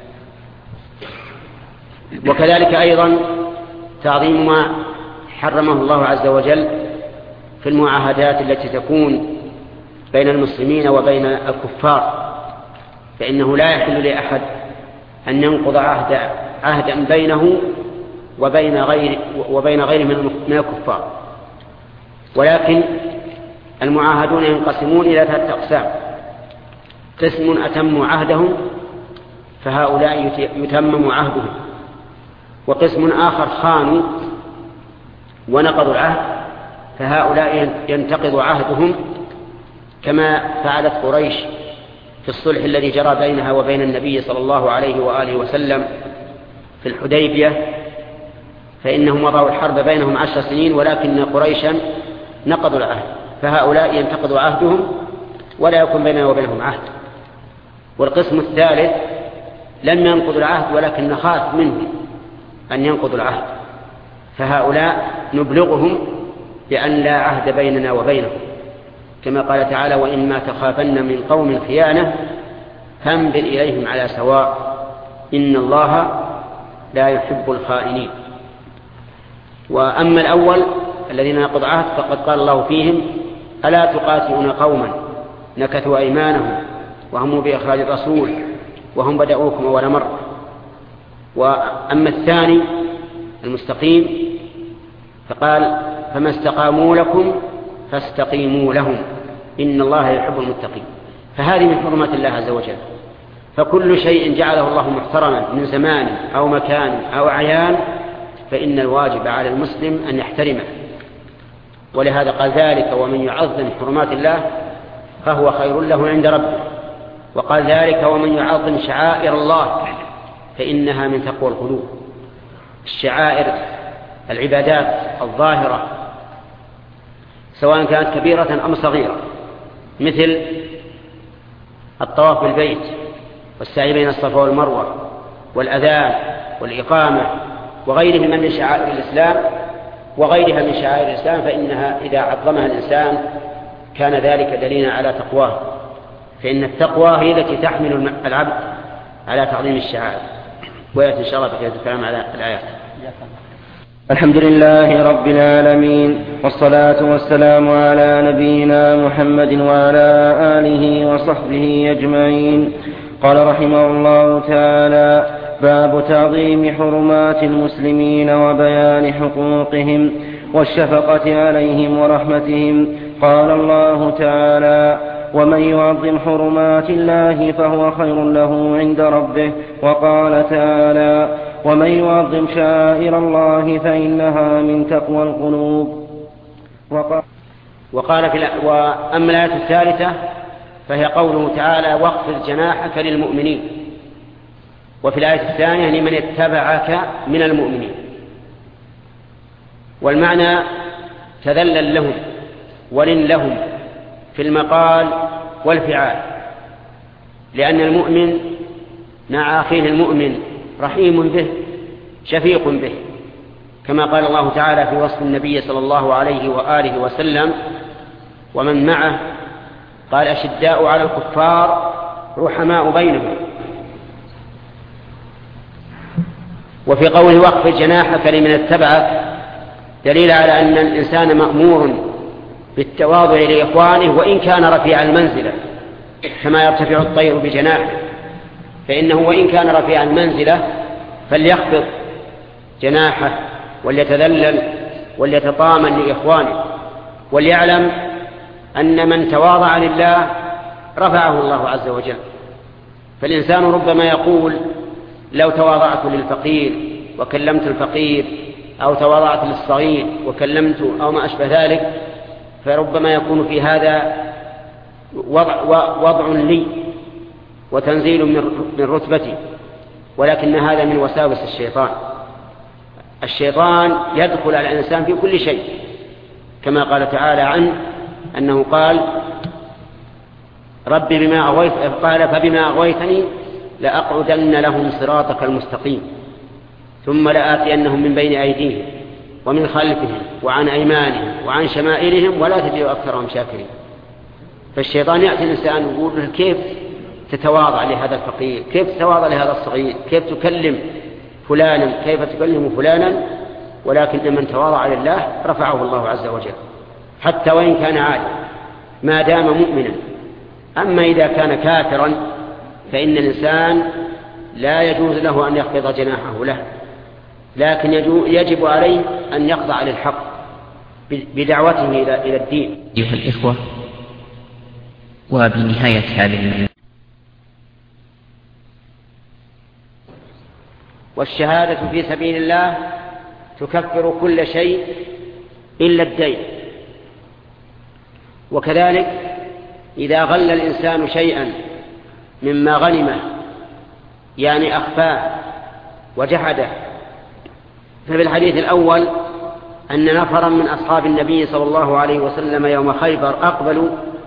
وكذلك أيضا تعظيم ما حرمه الله عز وجل في المعاهدات التي تكون بين المسلمين وبين الكفار، فإنه لا يحل لأحد أن ينقض عهد عهدا بينه وبين غير وبين غيره من الكفار. ولكن المعاهدون ينقسمون إلى ثلاثة أقسام: قسم أتموا عهدهم فهؤلاء يتمم عهدهم، وقسم آخر خانوا ونقضوا العهد فهؤلاء ينتقض عهدهم، كما فعلت قريش في الصلح الذي جرى بينها وبين النبي صلى الله عليه وآله وسلم في الحديبية، فإنهم وضعوا الحرب بينهم عشر سنين ولكن قريشا نقضوا العهد، فهؤلاء ينتقض عهدهم ولا يكون بيننا وبينهم عهد. والقسم الثالث لم ينقضوا العهد ولكن نخاف منهم أن ينقضوا العهد، فهؤلاء نبلغهم بأن لا عهد بيننا وبينهم، كما قال تعالى: وإما تخافن من قوم خيانة فانبذ إليهم على سواء إن الله لا يحب الخائنين. وأما الأول الذين نقضوا عهد فقد قال الله فيهم: ألا تقاتلون قوما نكثوا أيمانهم وهموا بإخراج الرسول وهم بدأوكم أول مرة. وأما الثاني المستقيم فقال: فما استقاموا لكم فاستقيموا لهم إن الله يحب المتقين. فهذه من حرمات الله عز وجل، فكل شيء جعله الله محترما من زمان أو مكان أو أعيان فإن الواجب على المسلم أن يحترمه. ولهذا قال ذلك: ومن يعظم حرمات الله فهو خير له عند ربه. وقال ذلك: ومن يعظم شعائر الله فإنها من تقوى القلوب. الشعائر العبادات الظاهرة سواء كانت كبيرة أم صغيرة، مثل الطواف بالبيت والسعي بين الصفا والمروة والأذان والإقامة وغيرها من شعائر الإسلام وغيرها من شعائر الإسلام، فإنها إذا عظمها الإنسان كان ذلك دليلا على تقواه، فإن التقوى هي التي تحمل العبد على تعظيم الشعائر. ويأتي إن شاء الله بقية الكلام على الآيات. الحمد لله رب العالمين، والصلاة والسلام على نبينا محمد وعلى آله وصحبه أجمعين. قال رحمه الله تعالى: باب تعظيم حرمات المسلمين وبيان حقوقهم والشفقة عليهم ورحمتهم. قال الله تعالى: ومن يعظم حرمات الله فهو خير له عند ربه. وقال تعالى: ومن يعظم شعائر الله فإنها من تقوى القلوب. وقال, وقال في وأما الآية الثالثة فهي قوله تعالى: واخفض جناحك للمؤمنين. وفي الآية الثانية: لمن اتبعك من المؤمنين. والمعنى تذلل لهم ولن لهم في المقال والفعال، لأن المؤمن مع أخيه المؤمن رحيم به شفيق به، كما قال الله تعالى في وصف النبي صلى الله عليه وآله وسلم ومن معه، قال: أشداء على الكفار رحماء بينهم. وفي قوله: واخفض جناحك لمن اتبعك دليل على أن الإنسان مأمور بالتواضع لإخوانه وإن كان رفيع المنزلة، كما يرتفع الطير بجناحه، فإنه وإن كان رفيع المنزلة فليخفض جناحه وليتذلل وليتطامن لإخوانه، وليعلم أن من تواضع لله رفعه الله عز وجل. فالإنسان ربما يقول: لو تواضعت للفقير وكلمت الفقير، أو تواضعت للصغير وكلمت، أو ما أشبه ذلك، فربما يكون في هذا وضع, وضع لي وتنزيل من رتبتي، ولكن هذا من وساوس الشيطان. الشيطان يدخل على الإنسان في كل شيء، كما قال تعالى عنه أنه قال: رب بما أغويت قال فبما أغويتني لأقعدن لهم صراطك المستقيم ثم لآتينهم من بين أيديهم ومن خلفهم وعن أيمانهم وعن شمائلهم ولا تجد أكثرهم شاكرين. فالشيطان يأتي الإنسان ويقول له: كيف تتواضع لهذا الفقير، كيف تتواضع لهذا الصغير، كيف تكلم فلانا، كيف تكلم فلانا، ولكن من تواضع لله رفعه الله عز وجل حتى وإن كان عالما ما دام مؤمنا. أما إذا كان كافرا فإن الإنسان لا يجوز له أن يخفض جناحه له، لكن يجب عليه أن يخضع للحق بدعوته إلى الدين. أيها الإخوة، وبنهاية هذه والشهادة في سبيل الله تكفر كل شيء إلا الدين. وكذلك إذا غل الإنسان شيئا مما غنمه يعني أخفاه وجحده، ففي الحديث الأول أن نفرا من أصحاب النبي صلى الله عليه وسلم يوم خيبر أقبلوا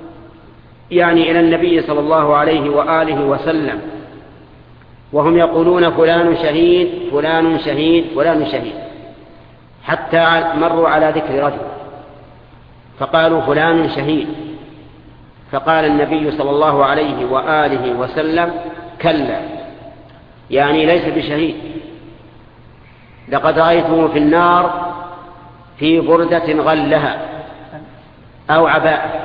يعني إلى النبي صلى الله عليه وآله وسلم وهم يقولون فلان شهيد فلان شهيد فلان شهيد، حتى مروا على ذكر رجل فقالوا فلان شهيد، فقال النبي صلى الله عليه وآله وسلم كلا، يعني ليس بشهيد، لقد رأيته في النار في بردة غلها أو عباءة.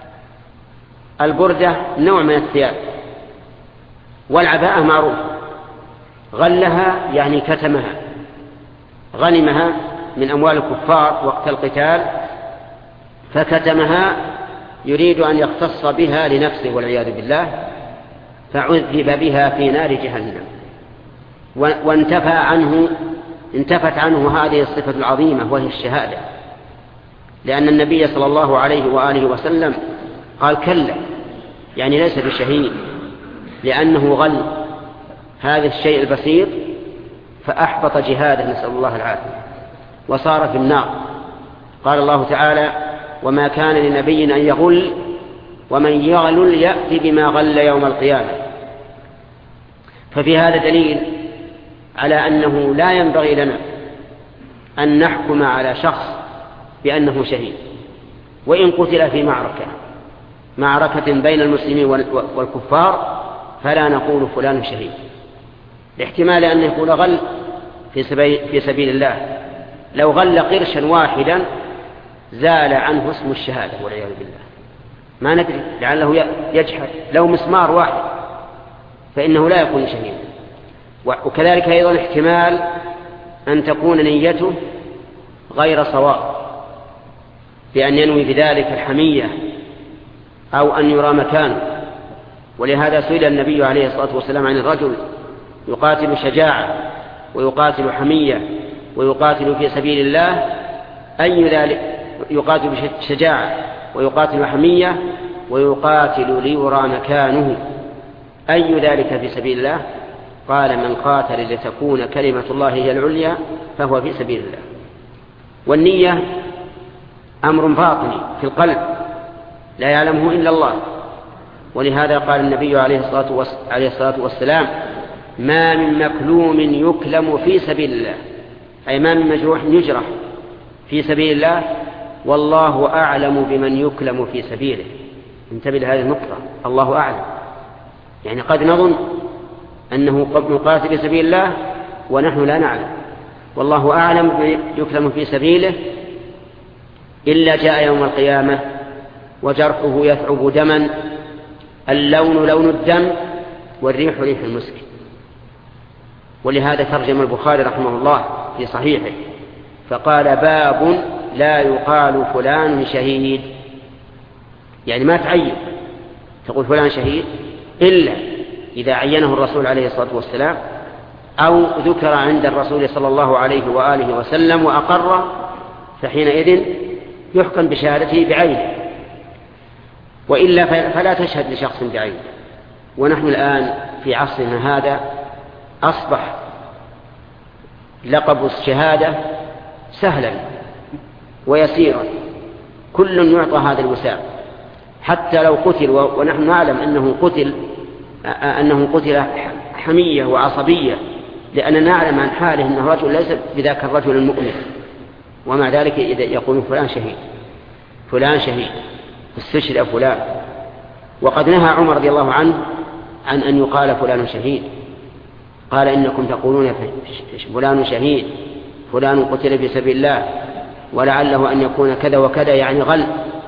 البردة نوع من الثياب، والعباءة معروف، غلها يعني كتمها، غنمها من أموال الكفار وقت القتال فكتمها يريد أن يختص بها لنفسه والعياذ بالله، فعذب بها في نار جهنم، وانتفى عنه انتفت عنه هذه الصفة العظيمة وهي الشهادة، لأن النبي صلى الله عليه وآله وسلم قال كلا، يعني ليس بشهيد، لأنه غل هذا الشيء البسيط فأحبط جهاده نسأل الله العافية وصار في النار. قال الله تعالى وما كان لنبي أن يغل ومن يغلل يأتي بما غل يوم القيامة. ففي هذا دليل على أنه لا ينبغي لنا أن نحكم على شخص بأنه شهيد، وإن قتل في معركة معركة بين المسلمين والكفار فلا نقول فلان شهيد، لاحتمال أن يكون غل في سبيل الله. لو غل قرشا واحدا زال عنه اسم الشهادة والعياذ بالله، ما ندري لعله يجحد، لو مسمار واحد فإنه لا يكون شهيدا. وكذلك أيضا احتمال أن تكون نيته غير صواب، بأن ينوي بذلك الحمية أو أن يرى مكانه. ولهذا سئل النبي عليه الصلاة والسلام عن الرجل يقاتل شجاعة ويقاتل حمية ويقاتل في سبيل الله، أي ذلك؟ يقاتل بشجاعة ويقاتل حمية ويقاتل ليرى مكانه، أي ذلك في سبيل الله؟ قال من قاتل لتكون كلمة الله هي العليا فهو في سبيل الله. والنية أمر باطني في القلب لا يعلمه إلا الله، ولهذا قال النبي عليه الصلاة والسلام ما من مكلوم يكلم في سبيل الله، أي ما من مجروح يجرح في سبيل الله والله أعلم بمن يكلم في سبيله. انتبه لهذه النقطة، الله أعلم، يعني قد نظن أنه مقاتل في سبيل الله ونحن لا نعلم، والله أعلم بمن يكلم في سبيله، إلا جاء يوم القيامة وجرحه يثعب دما، اللون لون الدم والريح ريح المسك. ولهذا ترجم البخاري رحمه الله في صحيحه فقال باب لا يقال فلان شهيد، يعني ما تعين تقول فلان شهيد إلا إذا عينه الرسول عليه الصلاة والسلام أو ذكر عند الرسول صلى الله عليه وآله وسلم وأقر، فحينئذ يحكم بشهادته بعينه، وإلا فلا تشهد لشخص بعينه. ونحن الآن في عصرنا هذا أصبح لقب الشهادة سهلا ويسيرا، كل يعطى هذا الوسام، حتى لو قتل ونحن نعلم أنه قتل أنه قتل حمية وعصبية، لأننا نعلم عن حاله أنه رجل ليس بذاك الرجل المؤمن، ومع ذلك إذا يقولون فلان شهيد فلان شهيد استشهد فلان. وقد نهى عمر رضي الله عنه عن أن يقال فلان شهيد. قال إنكم تقولون فلان شهيد، فلان قتل في سبيل الله، ولعله أن يكون كذا وكذا، يعني غل.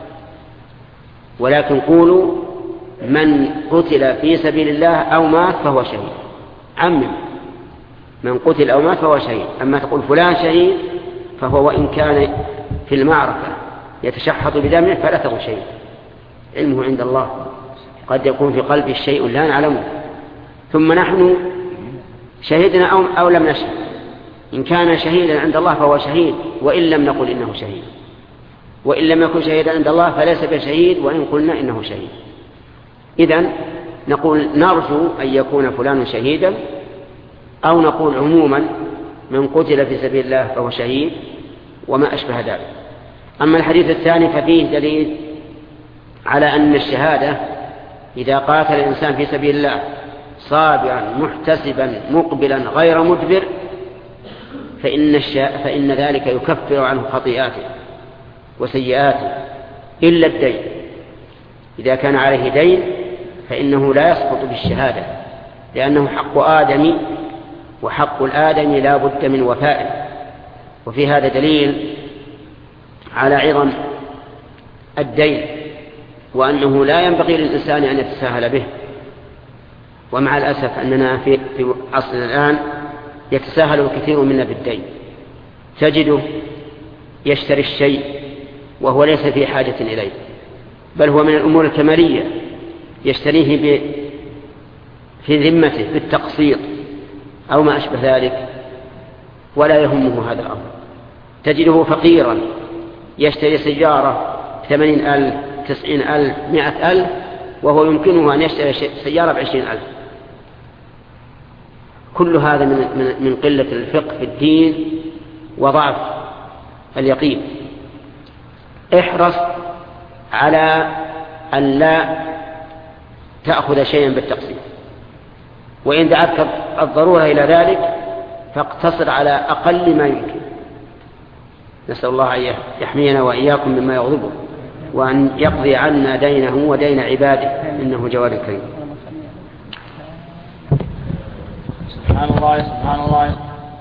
ولكن قولوا من قتل في سبيل الله أو مات فهو شهيد، عمم من قتل أو مات فهو شهيد. أما تقول فلان شهيد فهو وإن كان في المعركة يتشحط بدمه فلا تقول شهيد، علمه عند الله، قد يكون في قلبه شيء لا نعلمه. ثم نحن شهدنا أو, أو لم نشهد، إن كان شهيدا عند الله فهو شهيد وإن لم نقل إنه شهيد، وإن لم يكن شهيدا عند الله فليس بشهيد وإن قلنا إنه شهيد. إذن نقول نرجو أن يكون فلان شهيدا، أو نقول عموما من قتل في سبيل الله فهو شهيد وما أشبه ذلك. أما الحديث الثاني ففيه دليل على أن الشهادة إذا قاتل الإنسان في سبيل الله صابرا محتسبا مقبلا غير مدبر فإن, الشا... فإن ذلك يكفر عنه خطيئاته وسيئاته إلا الدين. إذا كان عليه دين فإنه لا يسقط بالشهادة، لأنه حق آدم، وحق الآدم لا بد من وفائه. وفي هذا دليل على عظم الدين، وأنه لا ينبغي للإنسان أن يتساهل به. ومع الأسف أننا في عصرنا الآن يتساهل الكثير منا بالدين، تجده يشتري الشيء وهو ليس في حاجة إليه، بل هو من الأمور الكمالية، يشتريه في ذمته بالتقسيط أو ما أشبه ذلك، ولا يهمه هذا الأمر. تجده فقيرا يشتري سيارة ثمانين ألف تسعين ألف مئة ألف وهو يمكنه أن يشتري سيارة بعشرين ألف. كل هذا من, من قلة الفقه في الدين وضعف اليقين. احرص على أن لا تأخذ شيئا بالتقسيط، وإن دعتك الضرورة إلى ذلك فاقتصر على أقل ما يمكن. نسأل الله أن يحمينا وإياكم مما يغضبه، وأن يقضي عنا دينه ودين عباده، إنه جواد كريم. سبحان الله سبحان الله.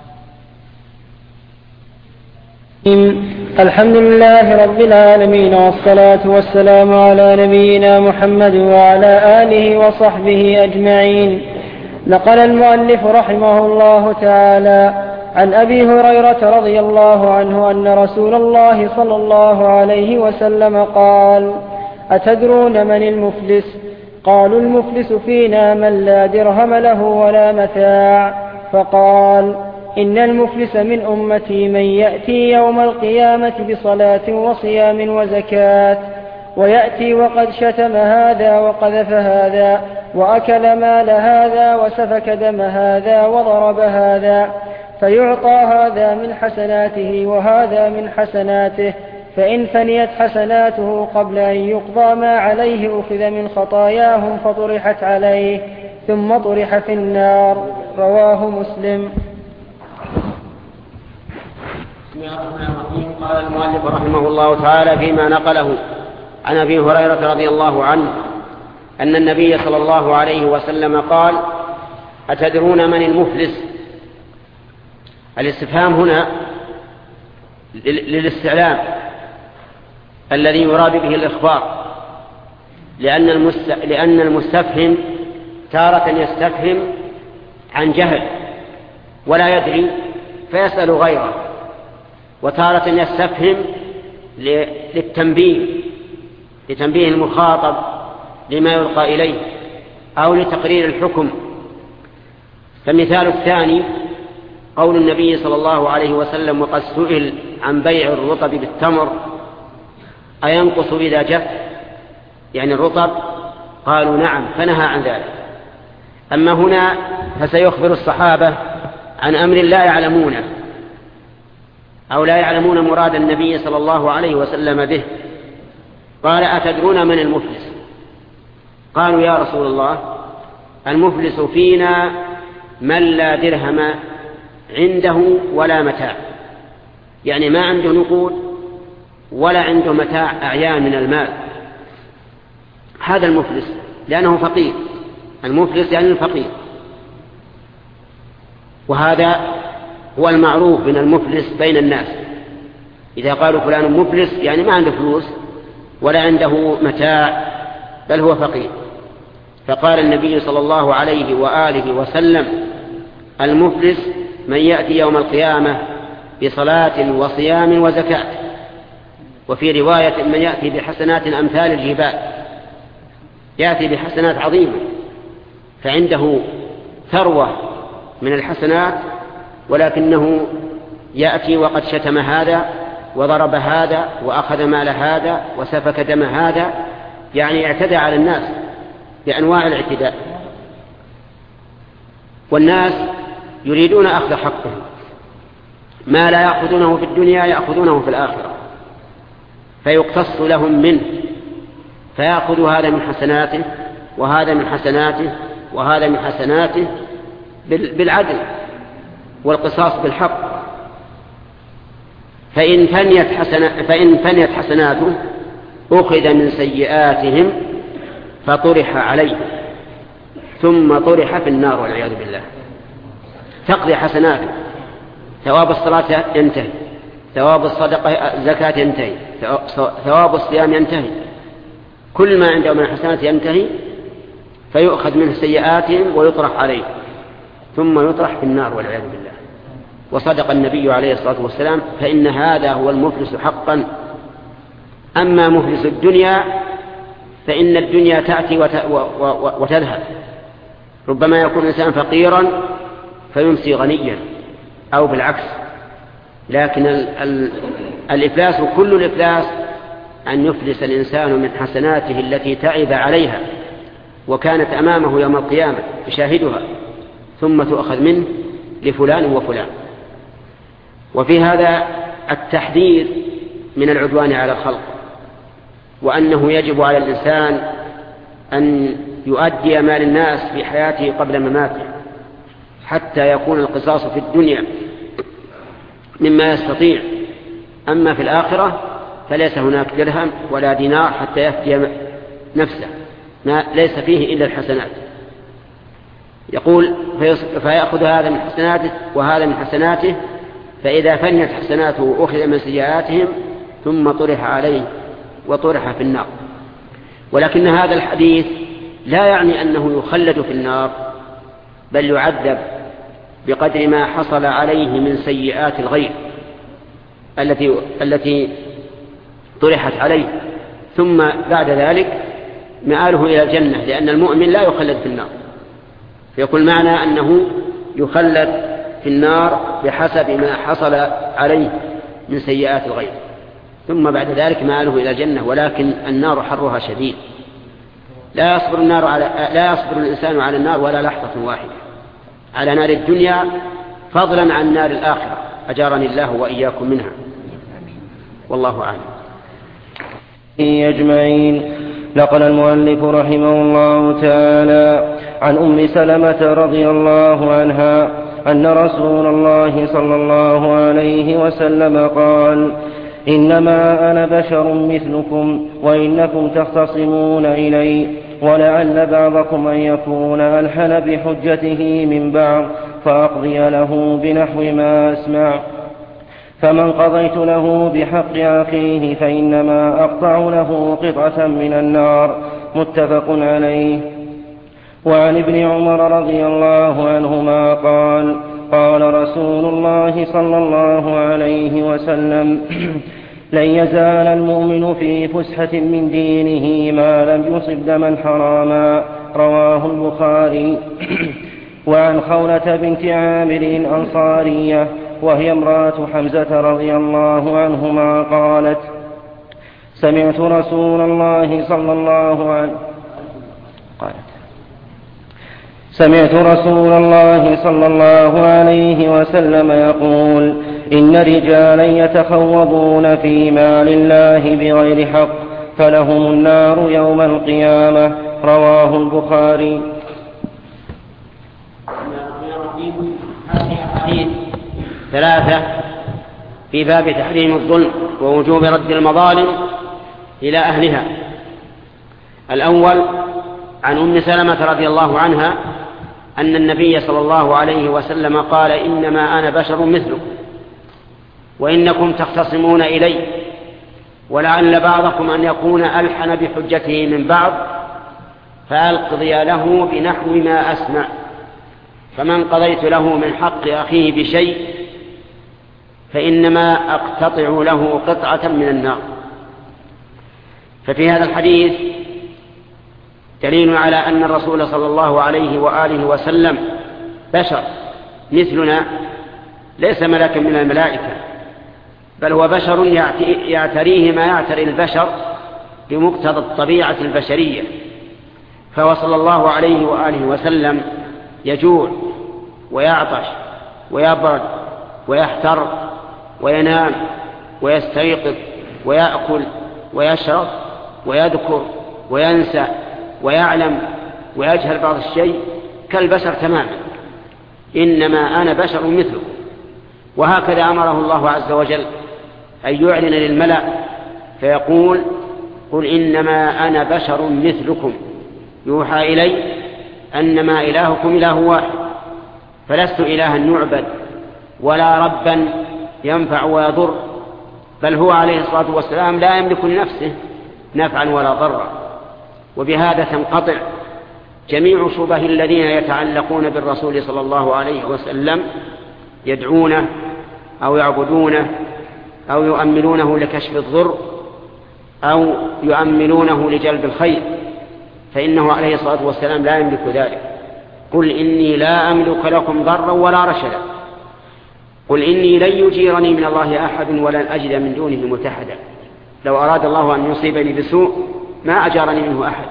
الحمد لله رب العالمين، والصلاة والسلام على نبينا محمد وعلى آله وصحبه أجمعين. نقل المؤلف رحمه الله تعالى عن أبي هريرة رضي الله عنه أن رسول الله صلى الله عليه وسلم قال: أتدرون من المفلس؟ قالوا: المفلس فينا من لا درهم له ولا متاع. فقال: إن المفلس من أمتي من يأتي يوم القيامة بصلاة وصيام وزكاة، ويأتي وقد شتم هذا وقذف هذا وأكل مال هذا وسفك دم هذا وضرب هذا، فيعطى هذا من حسناته وهذا من حسناته، فإن فنيت حسناته قبل أن يقضى ما عليه أخذ من خطاياهم فطرحت عليه ثم طرح في النار. رواه مسلم. قال المؤلف رحمه الله تعالى فيما نقله عن أبي هريرة رضي الله عنه أن النبي صلى الله عليه وسلم قال: أتدرون من المفلس؟ الاستفهام هنا للاستعلام الذي يراد به الإخبار، لأن لأن المستفهم تارة يستفهم عن جهل ولا يدري فيسأل غيره، وتارة يستفهم للتنبيه لتنبيه المخاطب لما يلقى إليه أو لتقرير الحكم. فالمثال الثاني قول النبي صلى الله عليه وسلم: وقد سئل عن بيع الرطب بالتمر أينقص إذا جف؟ يعني الرطب، قالوا نعم، فنهى عن ذلك. أما هنا فسيخبر الصحابة عن أمر لا يعلمونه أو لا يعلمون مراد النبي صلى الله عليه وسلم به. قال: أتدرون من المفلس؟ قالوا: يا رسول الله، المفلس فينا من لا درهم عنده ولا متاع، يعني ما عنده نقود ولا عنده متاع أعيان من المال، هذا المفلس لأنه فقير المفلس يعني الفقير. وهذا هو المعروف من المفلس بين الناس، إذا قالوا فلان مفلس يعني ما عنده فلوس ولا عنده متاع، بل هو فقير. فقال النبي صلى الله عليه وآله وسلم: المفلس من يأتي يوم القيامة بصلاة وصيام وزكاة. وفي رواية: من يأتي بحسنات أمثال الجبال، يأتي بحسنات عظيمة، فعنده ثروة من الحسنات، ولكنه يأتي وقد شتم هذا وضرب هذا وأخذ مال هذا وسفك دم هذا، يعني اعتدى على الناس بأنواع الاعتداء. والناس يريدون أخذ حقهم، ما لا يأخذونه في الدنيا يأخذونه في الآخرة، فيقتص لهم منه، فيأخذ هذا من حسناته وهذا من حسناته وهذا من حسناته بالعدل والقصاص بالحق. فإن فنيت, حسنا فإن فنيت حسناته أخذ من سيئاتهم فطرح عليه ثم طرح في النار والعياذ بالله. تقضي حسناته، ثواب الصلاة ينتهي، ثواب الصدقة الزكاة ينتهي، ثواب الصيام ينتهي، كل ما عنده من الحسنات ينتهي، فيؤخذ منه سيئاتهم ويطرح عليه ثم يطرح في النار والعياذ بالله. وصدق النبي عليه الصلاة والسلام: فإن هذا هو المفلس حقا. أما مفلس الدنيا فإن الدنيا تأتي وتذهب، ربما يكون الإنسان فقيرا فيمسي غنيا أو بالعكس. لكن ال ال الإفلاس كل الإفلاس أن يفلس الإنسان من حسناته التي تعب عليها وكانت أمامه يوم القيامة يشاهدها، ثم تؤخذ منه لفلان وفلان. وفي هذا التحذير من العدوان على الخلق، وأنه يجب على الإنسان أن يؤدي مال الناس في حياته قبل مماته حتى يكون القصاص في الدنيا مما يستطيع، أما في الآخرة فليس هناك درهم ولا دينار حتى يفدي نفسه، ما ليس فيه إلا الحسنات. يقول: فيأخذ هذا من حسناته وهذا من حسناته، فإذا فنيت حسناته أخذ من سيئاتهم ثم طرح عليه وطرح في النار. ولكن هذا الحديث لا يعني أنه يخلد في النار، بل يعذب بقدر ما حصل عليه من سيئات الغير التي التي طرحت عليه، ثم بعد ذلك مآله إلى الجنة، لأن المؤمن لا يخلد في النار. فيقول معنى أنه يخلد في النار بحسب ما حصل عليه من سيئات الغير، ثم بعد ذلك مآله إلى الجنة. ولكن النار حرها شديد، لا يصبر النار على لا يصبر الإنسان على النار ولا لحظة واحدة، على نار الدنيا فضلا عن نار الآخرة، أجارني الله وإياكم منها، والله أعلم. أجمعين. نقل المؤلف رحمه الله تعالى عن أم سلمة رضي الله عنها أن رسول الله صلى الله عليه وسلم قال: إنما أنا بشر مثلكم وإنكم تختصمون إلي، ولعل بعضكم أن يكون ألحن بحجته من بعض، فأقضي له بنحو ما أسمع. فمن قضيت له بحق أخيه فإنما أقطع له قطعة من النار. متفق عليه. وعن ابن عمر رضي الله عنهما قال: قال رسول الله صلى الله عليه وسلم: لن يزال المؤمن في فسحة من دينه ما لم يصب دما حراما. رواه البخاري. وعن خولة بنت عامر الأنصارية وهي امرأة حمزة رضي الله عنهما قالت: سمعت رسول الله صلى الله عليه قالت سمعت رسول الله صلى الله عليه وسلم يقول: إن رجالا يتخوضون في مال الله بغير حق فلهم النار يوم القيامة. رواه البخاري. ثلاثة في باب تحريم الظلم ووجوب رد المظالم إلى أهلها. الأول عن أم سلمة رضي الله عنها أن النبي صلى الله عليه وسلم قال إنما أنا بشر مثلكم وإنكم تختصمون إلي ولعل بعضكم أن يكون ألحن بحجته من بعض فألقضي له بنحو ما أسمع فمن قضيت له من حق أخيه بشيء فإنما أقتطع له قطعة من النار. ففي هذا الحديث دليل على أن الرسول صلى الله عليه وآله وسلم بشر مثلنا، ليس ملكا من الملائكة، بل هو بشر يعتريه ما يعتري البشر بمقتضى الطبيعة البشرية. فهو صلى الله عليه وآله وسلم يجوع ويعطش ويبرد ويحتر وينام ويستيقظ ويأكل ويشرب ويذكر وينسى ويعلم ويجهل بعض الشيء كالبشر تماما. إنما أنا بشر مثلكم. وهكذا أمره الله عز وجل أن يعلن للملأ فيقول قل إنما أنا بشر مثلكم يوحى إلي أنما إلهكم إله واحد فلست إلها يعبد ولا ربا ينفع ويضر، بل هو عليه الصلاة والسلام لا يملك لنفسه نفعا ولا ضرا. وبهذا تنقطع جميع شبه الذين يتعلقون بالرسول صلى الله عليه وسلم يدعونه أو يعبدونه أو يؤملونه لكشف الضر أو يؤملونه لجلب الخير، فإنه عليه الصلاة والسلام لا يملك ذلك. قل إني لا أملك لكم ضرا ولا رشدا قل إني لن يجيرني من الله أحد ولن أجد من دونه ملتحدا. لو أراد الله أن يصيبني بسوء ما أجارني منه أحد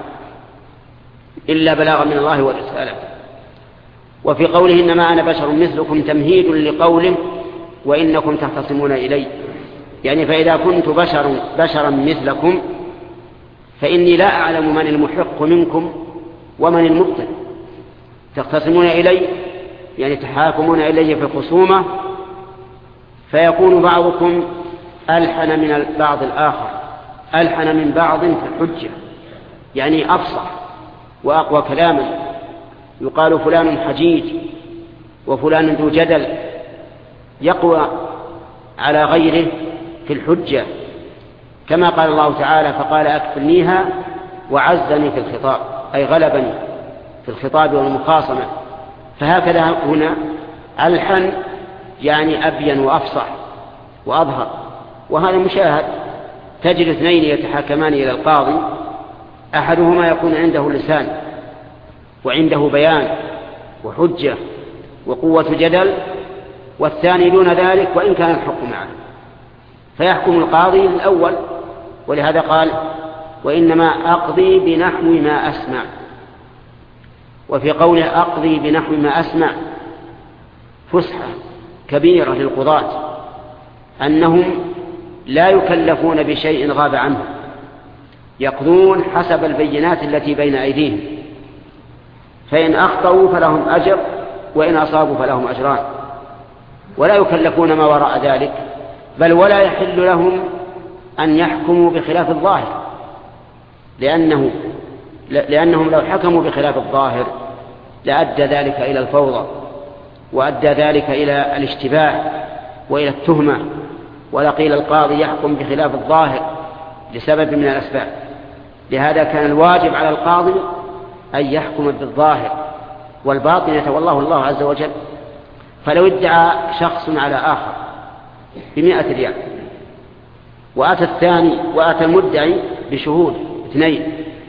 إلا بلاغا من الله ورسالته. وفي قوله إنما أنا بشر مثلكم تمهيد لقوله وإنكم تختصمون إلي، يعني فإذا كنت بشر بشرا مثلكم فإني لا أعلم من المحق منكم ومن المبطل. تختصمون إلي يعني تحاكمون إلي في الخصومة، فيكون بعضكم ألحن من بعض الآخر، ألحن من بعض في الحجة، يعني أفصح وأقوى كلاما. يقال فلان حجيج وفلان ذو جدل، يقوى على غيره في الحجة، كما قال الله تعالى فقال أكفلنيها وعزني في الخطاب، أي غلبني في الخطاب والمخاصمة. فهكذا هنا ألحن يعني أبين وأفصح وأظهر، وهذا مشاهد. تجد اثنين يتحاكمان إلى القاضي، أحدهما يكون عنده لسان وعنده بيان وحجة وقوة جدل، والثاني دون ذلك وإن كان الحق معه، فيحكم القاضي الأول. ولهذا قال وإنما أقضي بنحو ما أسمع. وفي قوله أقضي بنحو ما أسمع فسحة كبيرة للقضاة أنهم لا يكلفون بشيء غاب عنه، يقضون حسب البينات التي بين أيديهم، فإن أخطأوا فلهم أجر وإن أصابوا فلهم أجران، ولا يكلفون ما وراء ذلك. بل ولا يحل لهم أن يحكموا بخلاف الظاهر، لأنه لأنهم لو حكموا بخلاف الظاهر لأدى ذلك إلى الفوضى، وأدى ذلك إلى الاشتباه وإلى التهمة، ولقيل القاضي يحكم بخلاف الظاهر لسبب من الأسباب. لهذا كان الواجب على القاضي أن يحكم بالظاهر، والباطن يتولاه الله عز وجل. فلو ادعى شخص على آخر بمئة ريال وأتى الثاني وأتى المدعي بشهود اثنين،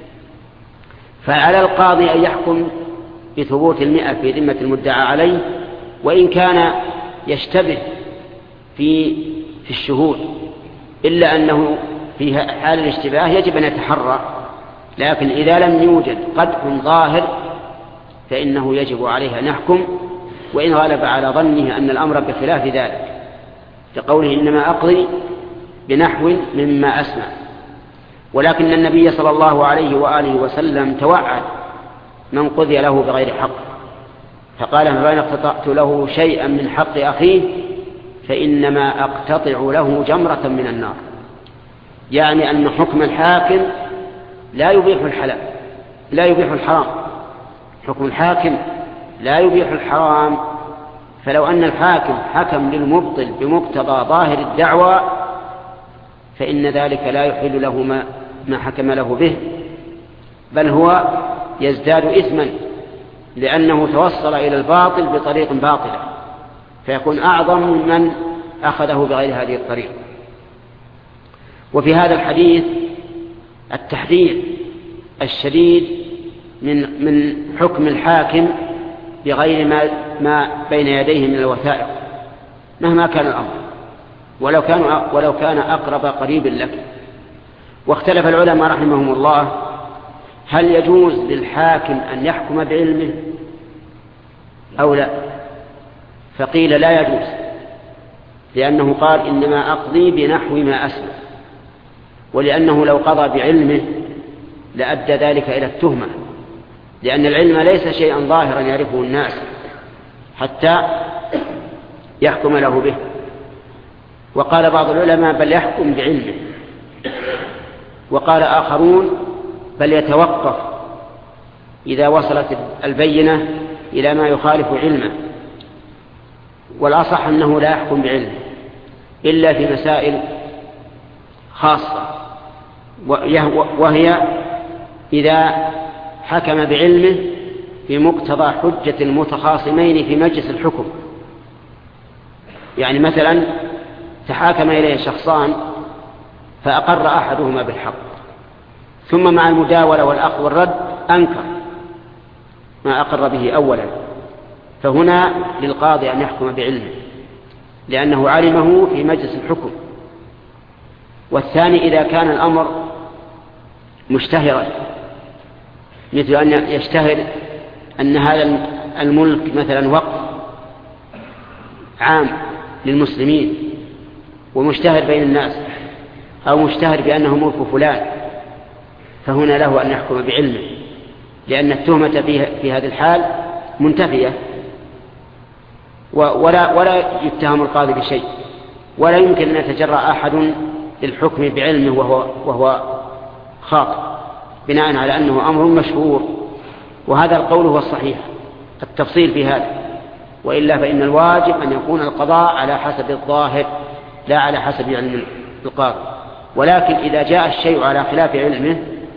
فعلى القاضي أن يحكم بثبوت المئة في ذمة المدعى عليه، وإن كان يشتبه في في الشهود، إلا أنه في حال الاشتباه يجب أن يتحرى. لكن إذا لم يوجد قدح ظاهر فإنه يجب عليه أن يحكم، وإن غلب على ظنه أن الأمر بخلاف ذلك، كقوله إنما أقضي بنحو مما أسمع. ولكن النبي صلى الله عليه وآله وسلم توعد من قضي له بغير حق، فقال فإن اقتطعت له شيئا من حق أخيه فإنما أقتطع له جمرة من النار، يعني أن حكم الحاكم لا يبيح الحلال، لا يبيح الحرام، حكم الحاكم لا يبيح الحرام. فلو أن الحاكم حكم للمبطل بمقتضى ظاهر الدعوى فإن ذلك لا يحل له ما, ما حكم له به، بل هو يزداد إثما لأنه توصل إلى الباطل بطريق باطلة، فيكون أعظم من أخذه بغير هذه الطريق. وفي هذا الحديث التحذير الشديد من من حكم الحاكم بغير ما, ما بين يديه من الوثائق مهما كان الأمر، ولو كان, ولو كان أقرب قريب لك. واختلف العلماء رحمهم الله هل يجوز للحاكم أن يحكم بعلمه أو لا؟ فقيل لا يجوز، لأنه قال إنما أقضي بنحو ما أسمع، ولأنه لو قضى بعلمه لأدى ذلك إلى التهمة، لأن العلم ليس شيئا ظاهرا يعرفه الناس حتى يحكم له به. وقال بعض العلماء بل يحكم بعلمه، وقال آخرون بل يتوقف إذا وصلت البينة إلى ما يخالف علمه. والأصح أنه لا يحكم بعلمه إلا في مسائل خاصة، وهي إذا حكم بعلمه بمقتضى حجة المتخاصمين في مجلس الحكم. يعني مثلا تحاكم إليه شخصان فأقر أحدهما بالحق، ثم مع المداولة والأخذ والرد أنكر ما أقر به أولا، فهنا للقاضي أن يحكم بعلمه لأنه علمه في مجلس الحكم. والثاني إذا كان الأمر مشتهرا، مثل أن يشتهر أن هذا الملك مثلا وقف عام للمسلمين ومشتهر بين الناس، أو مشتهر بأنه ملك فلان، فهنا له أن يحكم بعلمه، لأن التهمة في هذه الحال منتفية، ولا, ولا يتهم القاضي بشيء، ولا يمكن أن يتجرأ أحد للحكم بعلمه وهو, وهو خاطئ بناء على أنه أمر مشهور. وهذا القول هو الصحيح، التفصيل في هذا، وإلا فإن الواجب أن يكون القضاء على حسب الظاهر لا على حسب علم القاضي. ولكن إذا جاء الشيء على خلاف علمه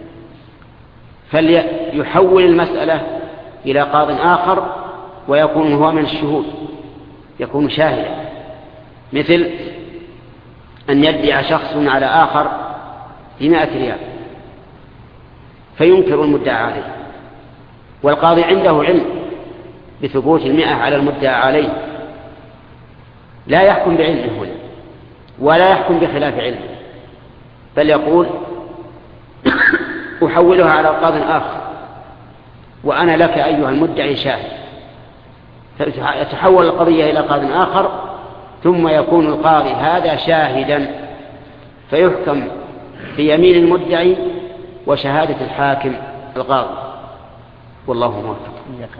فليحول المسألة إلى قاض آخر ويكون هو من الشهود، يكون شاهدا، مثل أن يدعي شخص على آخر بمائة ريال فينكر المدعى عليه، والقاضي عنده علم بثبوت المئة على المدعى عليه، لا يحكم بعلمه هنا ولا يحكم بخلاف علمه، بل يقول أحولها على قاض آخر وأنا لك أيها المدعي شاهد، فتحول القضية إلى قاض آخر، ثم يكون القاضي هذا شاهدا فيحكم بيمين المدعي وشهادة الحاكم القاضي، والله موفق.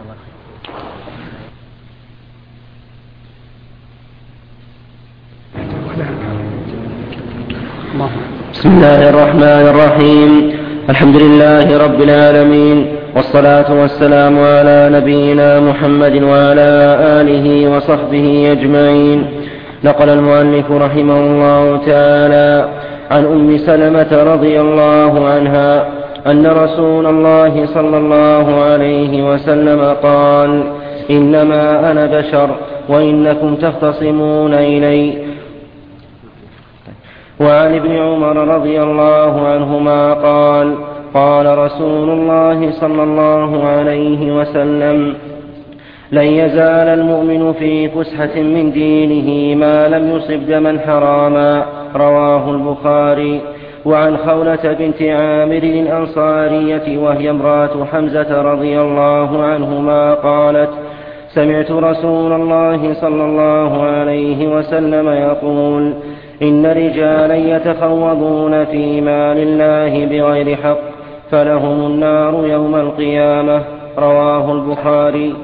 بسم الله الرحمن الرحيم، الحمد لله رب العالمين، والصلاة والسلام على نبينا محمد وعلى آله وصحبه أجمعين. نقل المؤلف رحمه الله تعالى عن أم سلمة رضي الله عنها أن رسول الله صلى الله عليه وسلم قال: إنما أنا بشر وإنكم تختصمون إلي. وعن ابن عمر رضي الله عنهما قال: قال رسول الله صلى الله عليه وسلم: لن يزال المؤمن في فسحة من دينه ما لم يصب دما حراما. رواه البخاري. وعن خولة بنت عامر الأنصارية وهي امرأة حمزة رضي الله عنهما قالت: سمعت رسول الله صلى الله عليه وسلم يقول: إن رجالا يتخوضون في مال الله بغير حق فلهم النار يوم القيامة. رواه البخاري.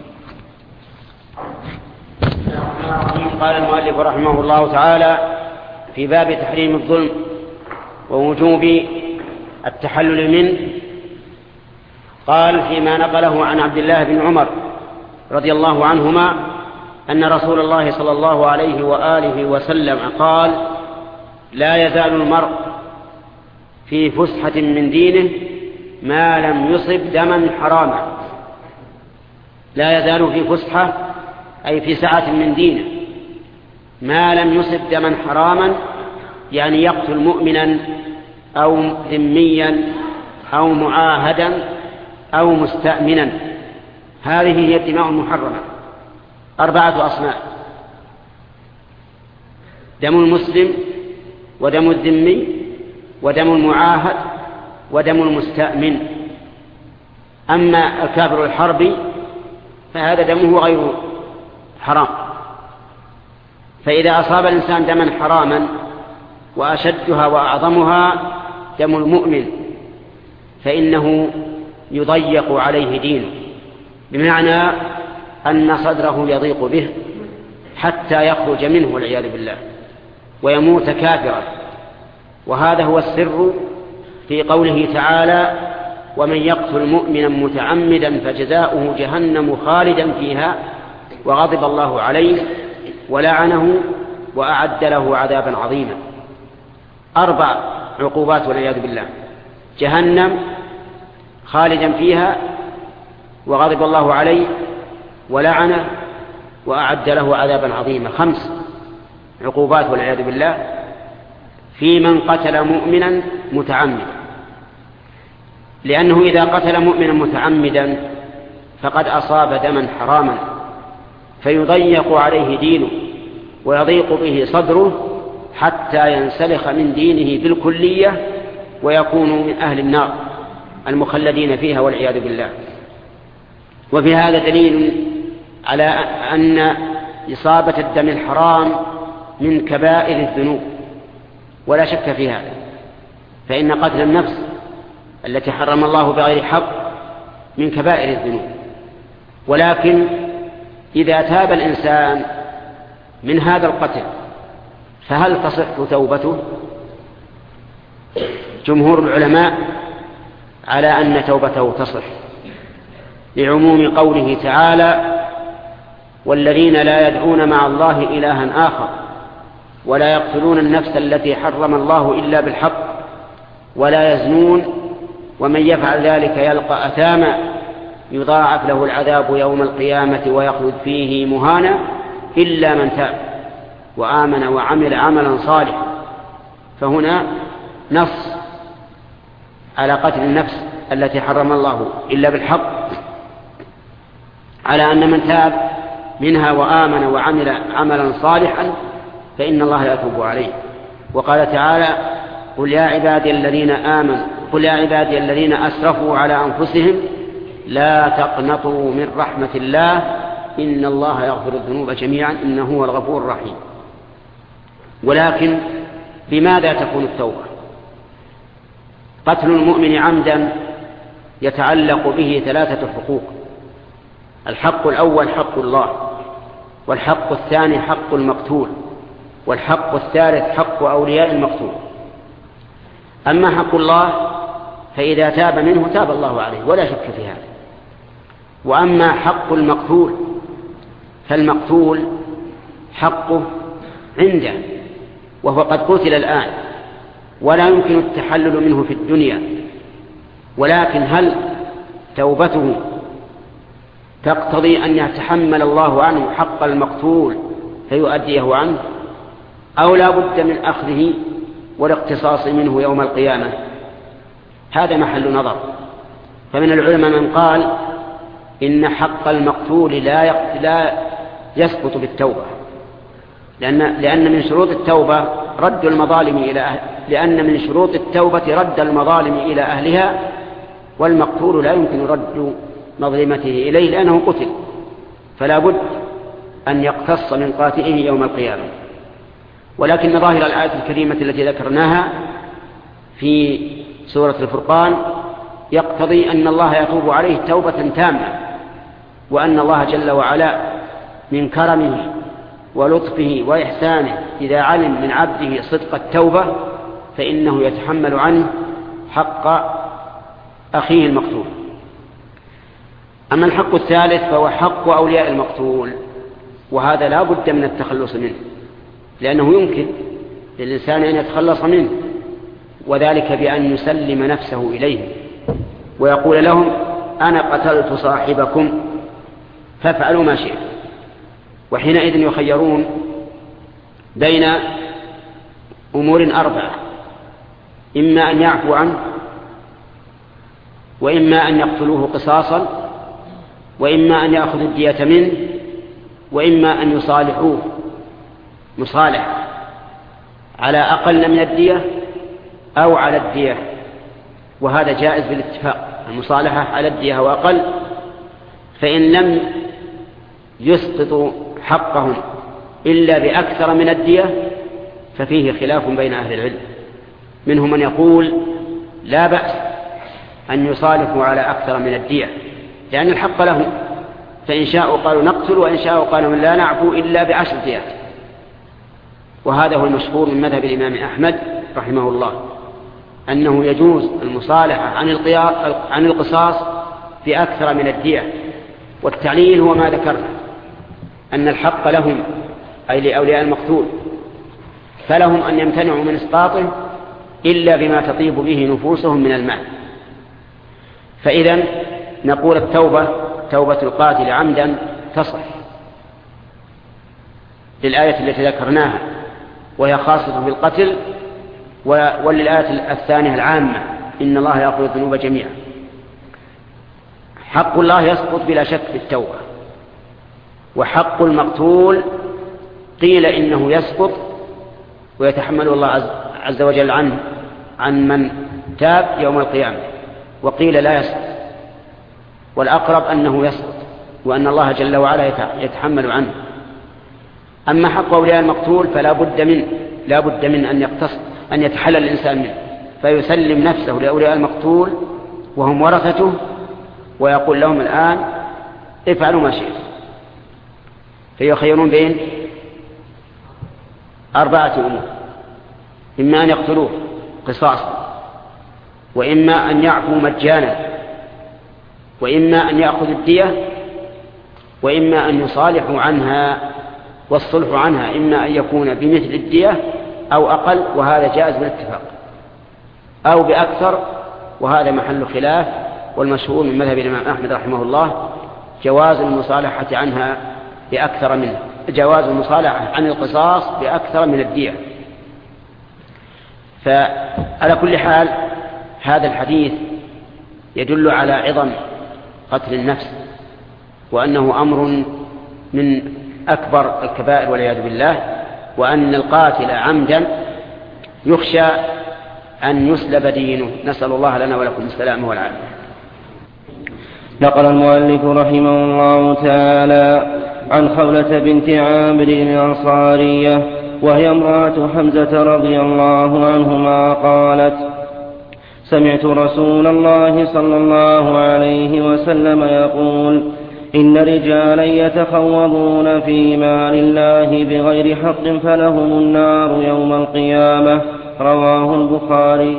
قال المؤلف رحمه الله تعالى في باب تحريم الظلم ووجوب التحلل منه قال فيما نقله عن عبد الله بن عمر رضي الله عنهما أن رسول الله صلى الله عليه وآله وسلم قال: لا يزال المرء في فسحة من دينه ما لم يصب دما حراما. لا يزال في فسحة أي في سعة من دينه ما لم يصب دما حراما، يعني يقتل مؤمنا أو ذميا أو معاهدا أو مستأمنا. هذه هي الدماء المحرمة، أربعة أصناف: دم المسلم ودم الذمي ودم المعاهد ودم المستأمن. أما الكافر الحربي فهذا دمه غير حرام. فإذا أصاب الإنسان دما حراما وأشدها وأعظمها دم المؤمن فإنه يضيق عليه دينه، بمعنى أن صدره يضيق به حتى يخرج منه والعياذ بالله ويموت كافرا. وهذا هو السر في قوله تعالى: ومن يقتل مؤمنا متعمدا فجزاؤه جهنم خالدا فيها وغضب الله عليه ولعنه وأعد له عذابا عظيما. أربع عقوبات والعياذ بالله: جهنم خالدا فيها وغضب الله عليه ولعنه وأعد له عذابا عظيما. خمس عقوبات والعياذ بالله في من قتل مؤمنا متعمدا، لأنه إذا قتل مؤمنا متعمدا فقد أصاب دما حراما فيضيق عليه دينه ويضيق به صدره حتى ينسلخ من دينه بالكلية ويكون من أهل النار المخلدين فيها والعياذ بالله. وفي هذا دليل على أن إصابة الدم الحرام من كبائر الذنوب ولا شك في هذا، فإن قتل النفس التي حرم الله بغير حق من كبائر الذنوب. ولكن إذا تاب الإنسان من هذا القتل فهل تصح توبته؟ جمهور العلماء على أن توبته تصح، لعموم قوله تعالى: والذين لا يدعون مع الله إلها آخر ولا يقتلون النفس التي حرم الله إلا بالحق ولا يزنون ومن يفعل ذلك يلقى أثاما يضاعف له العذاب يوم القيامة ويخلد فيه مهانا إلا من تاب وآمن وعمل عملا صالحا. فهنا نص على قتل النفس التي حرم الله إلا بالحق، على أن من تاب منها وآمن وعمل عملا صالحا فإن الله يتوب عليه. وقال تعالى: قل يا عبادي الذين آمنوا قل يا عبادي الذين أسرفوا على أنفسهم لا تقنطوا من رحمة الله إن الله يغفر الذنوب جميعا إنه هو الغفور الرحيم. ولكن بماذا تكون التوبة؟ قتل المؤمن عمدا يتعلق به ثلاثة حقوق: الحق الأول حق الله، والحق الثاني حق المقتول، والحق الثالث حق أولياء المقتول. أما حق الله فإذا تاب منه تاب الله عليه ولا شك في هذا. وأما حق المقتول فالمقتول حقه عنده وهو قد قتل الآن ولا يمكن التحلل منه في الدنيا، ولكن هل توبته تقتضي أن يتحمل الله عنه حق المقتول فيؤديه عنه، أو لا بد من أخذه والاقتصاص منه يوم القيامة؟ هذا محل نظر. فمن العلماء من قال إن حق المقتول لا لا يسقط بالتوبة، لأن لأن من شروط التوبة رد المظالم إلى أهل لأن من شروط التوبة رد المظالم إلى أهلها، والمقتول لا يمكن رد مظلمته إليه لأنه قتل، فلا بد أن يقتص من قاتله يوم القيامة. ولكن ظاهر الآية الكريمة التي ذكرناها في سورة الفرقان يقتضي أن الله يتوب عليه توبة تامة، وأن الله جل وعلا من كرمه ولطفه وإحسانه إذا علم من عبده صدق التوبة فإنه يتحمل عنه حق أخيه المقتول. أما الحق الثالث فهو حق أولياء المقتول، وهذا لا بد من التخلص منه، لأنه يمكن للإنسان أن يتخلص منه، وذلك بأن يسلم نفسه إليهم ويقول لهم أنا قتلت صاحبكم فافعلوا ما شئت. وحينئذ يخيرون بين أمور أربعة: إما أن يعفوا عنه، وإما أن يقتلوه قصاصا، وإما أن يأخذوا الدية منه، وإما أن يصالحوه مصالحة على أقل من الدية أو على الدية، وهذا جائز بالاتفاق، المصالحة على الدية وأقل. فإن لم يسقطوا حقهم إلا بأكثر من الدية ففيه خلاف بين أهل العلم، منهم من يقول لا بأس أن يصالحوا على أكثر من الدية لأن الحق لهم، فإن شاءوا قالوا نقتل، وإن شاءوا قالوا لا نعفو إلا بعشر ديات. وهذا هو المشهور من مذهب الإمام أحمد رحمه الله، أنه يجوز المصالحة عن القصاص بأكثر من الدية. والتعليل هو ما ذكرنا، أن الحق لهم أي لأولياء المقتول، فلهم أن يمتنعوا من إسقاطه إلا بما تطيب به نفوسهم من المال. فإذا نقول التوبة توبة القاتل عمدا تصح للآية التي ذكرناها وهي خاصة بالقتل، وللآية الثانية العامة إن الله يغفر الذنوب جميعا. حق الله يسقط بلا شك في التوبة، وحق المقتول قيل إنه يسقط ويتحمل الله عز وجل عنه عن من تاب يوم القيامة، وقيل لا يسقط، والأقرب أنه يسقط وأن الله جل وعلا يتحمل عنه. أما حق أولياء المقتول فلا بد من لا بد من أن يقتص أن يتحلل الإنسان منه، فيسلم نفسه لأولياء المقتول وهم ورثته، ويقول لهم الآن افعلوا ما شئتم. فيخيرون بين أربعة أمور: إما أن يقتلوه قصاصا، وإما أن يعفوا مجانا، وإما أن يأخذوا الدية، وإما أن يصالحوا عنها. والصلح عنها إما أن يكون بمثل الدية أو أقل، وهذا جائز بالاتفاق، أو بأكثر، وهذا محل خلاف. والمشهور من مذهب الإمام أحمد رحمه الله جواز المصالحة عنها بأكثر منه جواز المصالحة عن القصاص بأكثر من الدية. فعلى كل حال هذا الحديث يدل على عظم قتل النفس، وأنه أمر من أكبر الكبائر والعياذ بالله، وأن القاتل عمدا يخشى أن يسلب دينه. نسأل الله لنا ولكم السلامة والعافية. نقل المؤلف رحمه الله تعالى عن خولة بنت عامر الأنصارية وهي امرأة حمزة رضي الله عنهما قالت: سمعت رسول الله صلى الله عليه وسلم يقول: إن رجالا يتخوضون في مال الله بغير حق فلهم النار يوم القيامة. رواه البخاري.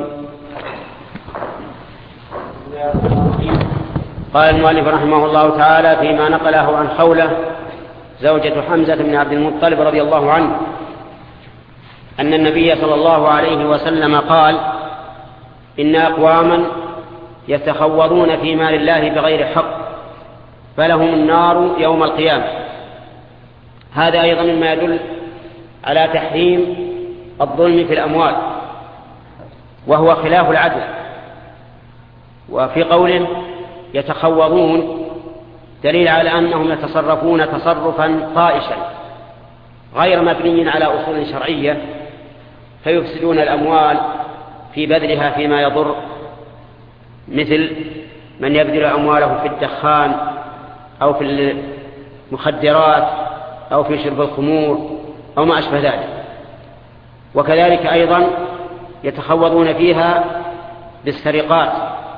قال المؤلف رحمه الله تعالى فيما نقله عن خولة زوجة حمزة بن عبد المطلب رضي الله عنه أن النبي صلى الله عليه وسلم قال: إن أقواما يتخوضون في مال الله بغير حق فلهم النار يوم القيامة. هذا أيضا مما يدل على تحريم الظلم في الأموال، وهو خلاف العدل. وفي قوله يتخوضون دليل على أنهم يتصرفون تصرفا طائشا غير مبني على أصول شرعية، فيفسدون الأموال في بذلها فيما يضر، مثل من يبذل أمواله في الدخان أو في المخدرات أو في شرب الخمور أو ما أشبه ذلك. وكذلك أيضا يتخوضون فيها بالسرقات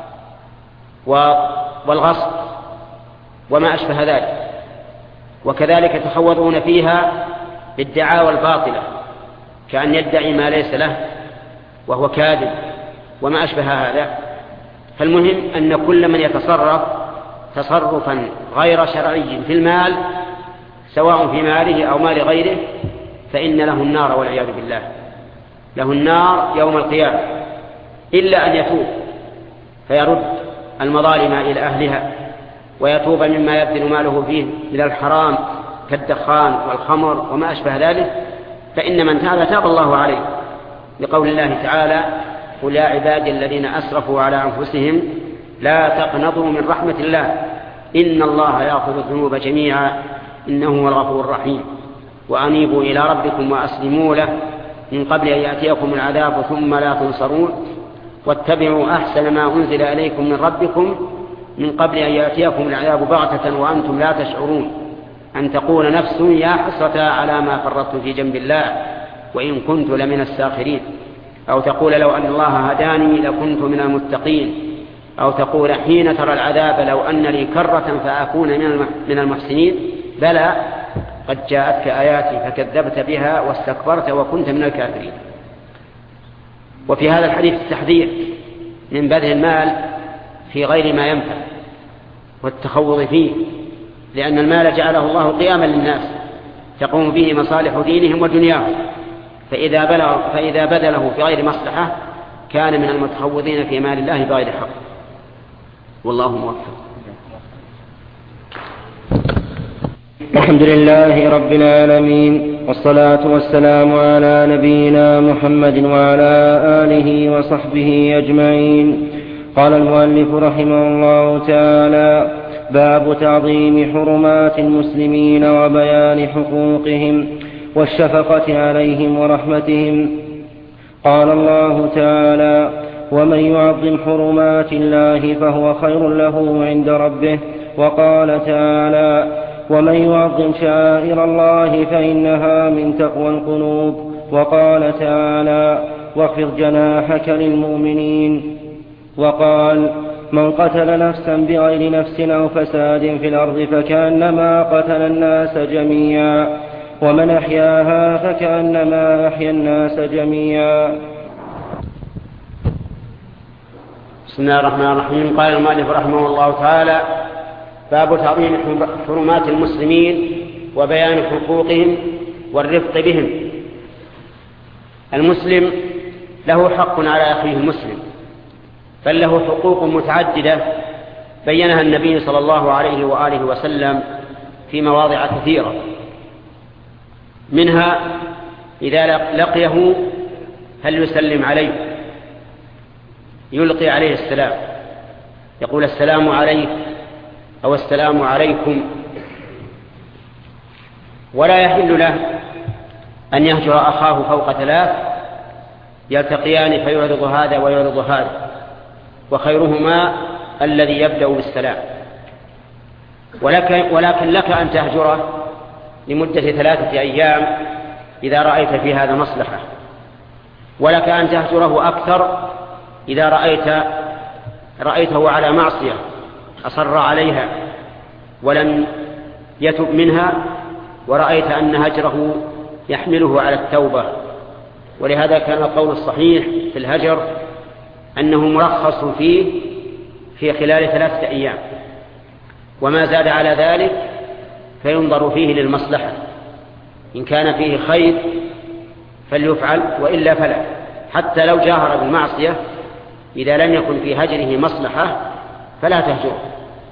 والغصب وما أشبه ذلك. وكذلك يتخوضون فيها بالدعاوى الباطلة، كأن يدعي ما ليس له وهو كاذب وما أشبه هذا. فالمهم أن كل من يتصرف تصرفا غير شرعي في المال سواء في ماله أو مال غيره فإن له النار والعياذ بالله، له النار يوم القيامة، إلا أن يتوب فيرد المظالم إلى أهلها ويتوب مما يبذل ماله فيه من الحرام كالدخان والخمر وما أشبه ذلك، فإن من تاب تاب الله عليه، لقول الله تعالى: قل يا عبادي الذين أسرفوا على أنفسهم لا تقنطوا من رحمة الله إن الله يغفر الذنوب جميعا إنه هو الغفور الرحيم، وأنيبوا إلى ربكم وأسلموا له من قبل أن يأتيكم العذاب ثم لا تنصرون، واتبعوا أحسن ما أنزل إليكم من ربكم من قبل أن يأتيكم العذاب بغتة وأنتم لا تشعرون، أن تقول نفس يا حسرة على ما فرطت في جنب الله وإن كنت لمن الساخرين، أو تقول لو أن الله هداني لكنت من المتقين، أو تقول حين ترى العذاب لو أن لي كرة فأكون من المحسنين، بلى قد جاءتك آياتي فكذبت بها واستكبرت وكنت من الكافرين. وفي هذا الحديث التحذير من بذل المال في غير ما ينفع والتخوض فيه، لأن المال جعله الله قياما للناس تقوم به مصالح دينهم ودنياهم، فإذا بذله, فإذا بذله في غير مصلحة كان من المتخوضين في مال الله بغير حق، والله موفق. الحمد لله رب العالمين، والصلاة والسلام على نبينا محمد وعلى آله وصحبه أجمعين. قال المؤلف رحمه الله تعالى: باب تعظيم حرمات المسلمين وبيان حقوقهم والشفقة عليهم ورحمتهم. قال الله تعالى: ومن يعظم حرمات الله فهو خير له عند ربه. وقال تعالى: ومن يعظم شعائر الله فإنها من تقوى القلوب. وقال تعالى: واخفض جناحك للمؤمنين. وقال: من قتل نفسا بغير نفس أو فساد في الأرض فكأنما قتل الناس جميعا، ومن أحياها فكأنما أحيا الناس جميعا. بسم الله الرحمن الرحيم. قال المؤلف رحمه الله تعالى: باب تعظيم حرمات المسلمين وبيان حقوقهم والرفق بهم. المسلم له حق على أخيه المسلم، بل له حقوق متعددة بينها النبي صلى الله عليه وآله وسلم في مواضع كثيرة، منها إذا لقيه هل يسلم عليه، يلقي عليه السلام، يقول السلام عليك أو السلام عليكم، ولا يحل له أن يهجر أخاه فوق ثلاث يلتقيان فيعرض هذا ويعرض هذا، وخيرهما الذي يبدأ بالسلام. ولكن, ولكن لك أن تهجره لمدة ثلاثة أيام إذا رأيت في هذا مصلحة، ولك أن تهجره أكثر إذا رأيت رأيته على معصية أصر عليها ولم يتب منها، ورأيت أن هجره يحمله على التوبة. ولهذا كان القول الصحيح في الهجر أنه مرخص فيه في خلال ثلاثة أيام، وما زاد على ذلك فينظر فيه للمصلحة، إن كان فيه خير فليفعل وإلا فلا، حتى لو جاهر بالمعصية إذا لم يكن في هجره مصلحة فلا تهجره.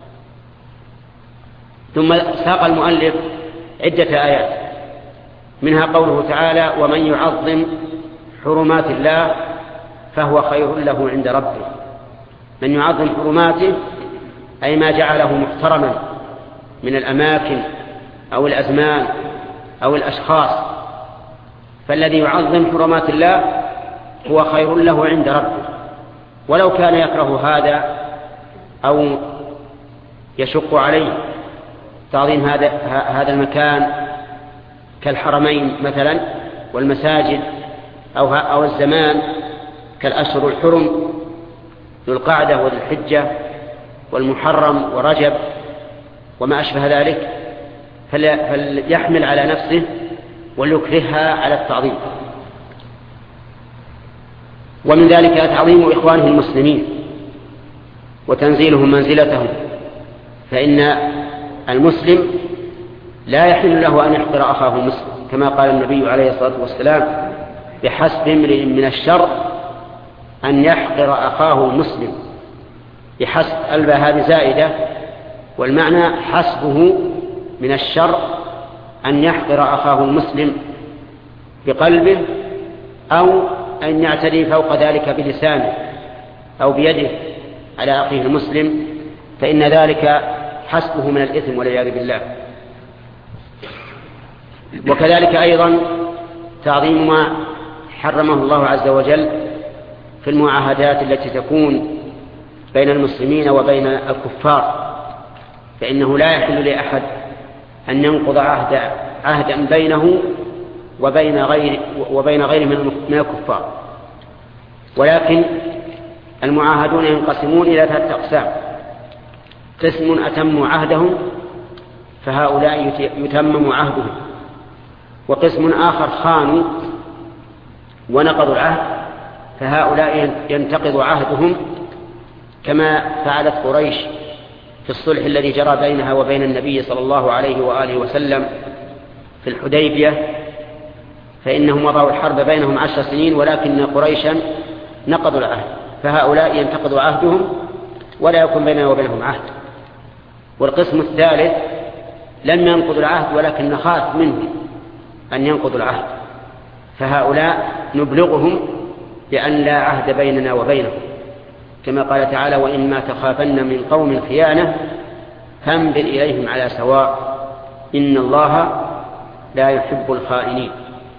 ثم ساق المؤلف عدة آيات، منها قوله تعالى: ومن يعظم حرمات الله فهو خير له عند ربه. من يعظم حرماته أي ما جعله محترما من الأماكن أو الأزمان أو الأشخاص، فالذي يعظم حرمات الله هو خير له عند ربه، ولو كان يكره هذا أو يشق عليه تعظيم هذا هذا المكان كالحرمين مثلا والمساجد أو أو الزمان كالأشهر الحرم ذو القعدة وذو الحجة والمحرم ورجب وما أشبه ذلك، فليحمل على نفسه وليكرهها على التعظيم. ومن ذلك تعظيم إخوانه المسلمين وتنزيلهم منزلتهم فإن المسلم لا يحل له أن يحقر أخاه مسلم، كما قال النبي عليه الصلاة والسلام: بحسب امرئ من الشر أن يحقر أخاه مسلم. بحسب الباء هذه زائدة، والمعنى حسبه من الشر أن يحقر أخاه المسلم بقلبه، أو أن يعتدي فوق ذلك بلسانه أو بيده على أخيه المسلم، فإن ذلك حسبه من الإثم والعياذ بالله. وكذلك أيضا تعظيم ما حرمه الله عز وجل في المعاهدات التي تكون بين المسلمين وبين الكفار، فإنه لا يحل لأحد أن ينقض عهد عهدا بينه وبين غير وبين غيره من الكفار. ولكن المعاهدون ينقسمون إلى ثلاثة أقسام: قسم أتموا عهدهم فهؤلاء يتمم عهدهم، وقسم آخر خانوا ونقضوا العهد فهؤلاء ينتقض عهدهم، كما فعلت قريش في الصلح الذي جرى بينها وبين النبي صلى الله عليه وآله وسلم في الحديبية، فإنهم وضعوا الحرب بينهم عشر سنين، ولكن قريشا نقضوا العهد، فهؤلاء ينتقضوا عهدهم ولا يكون بيننا وبينهم عهد. والقسم الثالث لم ينقضوا العهد ولكن نخاف منهم أن ينقضوا العهد، فهؤلاء نبلغهم بأن لا عهد بيننا وبينهم، كما قال تعالى: وإما تخافن من قوم خيانة فانبذ إليهم على سواء إن الله لا يحب الخائنين.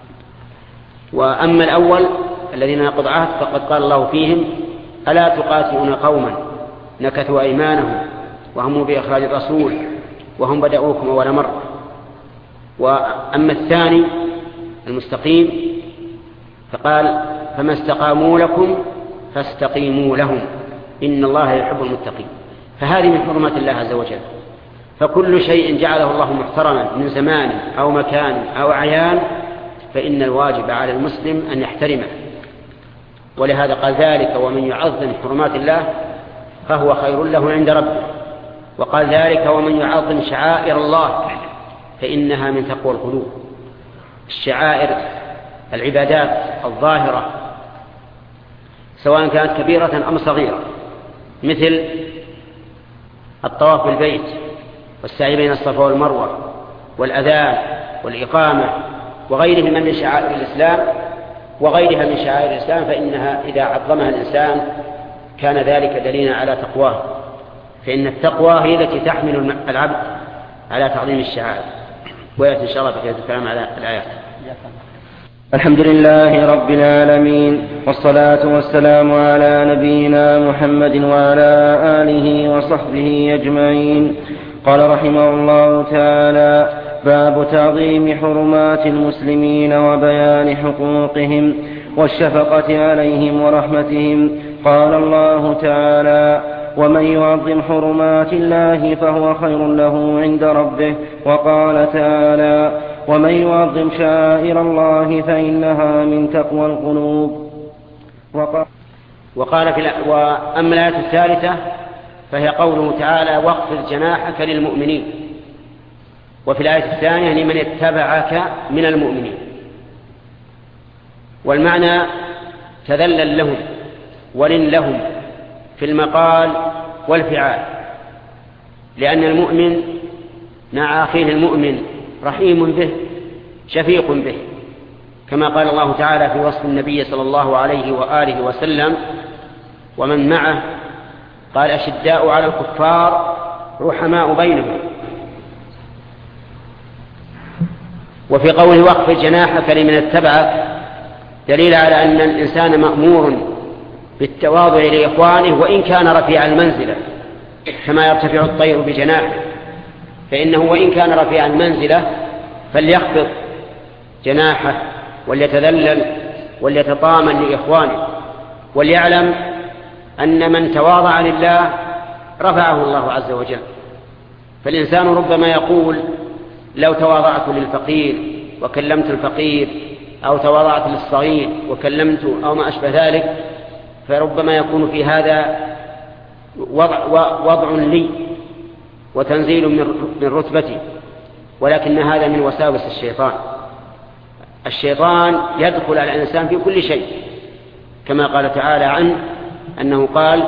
وأما الأول الذين نقضوا عهد فقد قال الله فيهم: ألا تقاتلون قوما نكثوا أيمانهم وهموا بإخراج الرسول وهم بدأوكم أول مرة. وأما الثاني المستقيم فقال: فما استقاموا لكم فاستقيموا لهم إن الله يحب المتقين. فهذه من حرمات الله عز وجل، فكل شيء جعله الله محترما من زمان أو مكان أو أعيان فإن الواجب على المسلم أن يحترمه. ولهذا قال: ذلك ومن يعظم حرمات الله فهو خير له عند ربه. وقال: ذلك ومن يعظم شعائر الله فإنها من تقوى القلوب. الشعائر العبادات الظاهرة سواء كانت كبيرة أم صغيرة، مثل الطواف بالبيت والسعي بين الصفا والمروة والأذان والإقامة وغيرها من شعائر الإسلام وغيرها من شعائر الإسلام، فإنها إذا عظمها الإنسان كان ذلك دليلا على تقواه، فإن التقوى هي التي تحمل العبد على تعظيم الشعائر. ويأتي إن شاء الله بقية الكلام على الآيات. الحمد لله رب العالمين، والصلاة والسلام على نبينا محمد وعلى آله وصحبه أجمعين. قال رحمه الله تعالى: باب تعظيم حرمات المسلمين وبيان حقوقهم والشفقة عليهم ورحمتهم. قال الله تعالى: ومن يعظم حرمات الله فهو خير له عند ربه. وقال تعالى: ومن يعظم شعائر الله فإنها من تقوى القلوب. وقال, وقال في وأما الآية الثالثة فهي قوله تعالى: واخفض جناحك للمؤمنين. وفي الآية الثانية: لمن اتبعك من المؤمنين. والمعنى تذلل لهم ولن لهم في المقال والفعال، لأن المؤمن مع أخيه المؤمن رحيم به شفيق به، كما قال الله تعالى في وصف النبي صلى الله عليه وآله وسلم ومن معه، قال: أشداء على الكفار رحماء بينهم. وفي قوله: واخفض جناحك لمن اتبعك دليل على أن الإنسان مأمور بالتواضع لإخوانه وإن كان رفيع المنزلة، كما يرتفع الطير بجناحه، فإنه وإن كان رفيع المنزلة فليخفض جناحه وليتذلل وليتطامن لإخوانه، وليعلم أن من تواضع لله رفعه الله عز وجل. فالإنسان ربما يقول: لو تواضعت للفقير وكلمت الفقير، أو تواضعت للصغير وكلمت، أو ما أشبه ذلك، فربما يكون في هذا وضع, وضع لي وتنزيل من رتبته، ولكن هذا من وساوس الشيطان. الشيطان يدخل على الإنسان في كل شيء، كما قال تعالى عنه أنه قال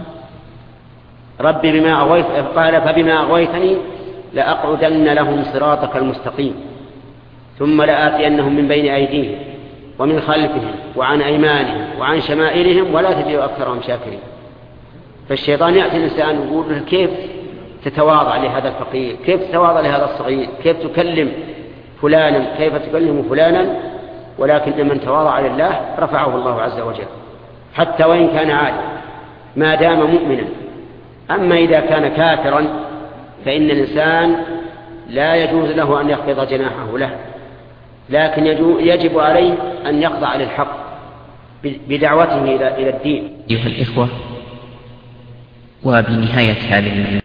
رب بما أغويت قال فبما أغويتني لأقعدن لهم صراطك المستقيم ثم لآتينهم من بين أيديهم ومن خلفهم وعن أيمانهم وعن شمائلهم ولا تجد أكثرهم شاكرين. فالشيطان يأتي الإنسان ويقول له كيف تتواضع لهذا الفقير، كيف تتواضع لهذا الصغير، كيف تكلم فلانا، كيف تكلم فلانا، ولكن من تواضع لله رفعه الله عز وجل حتى وإن كان عالما ما دام مؤمنا. أما إذا كان كافرا فإن الإنسان لا يجوز له أن يخفض جناحه له، لكن يجب عليه أن يخضع للحق بدعوته إلى الدين. أيها الإخوة، وبنهاية هذه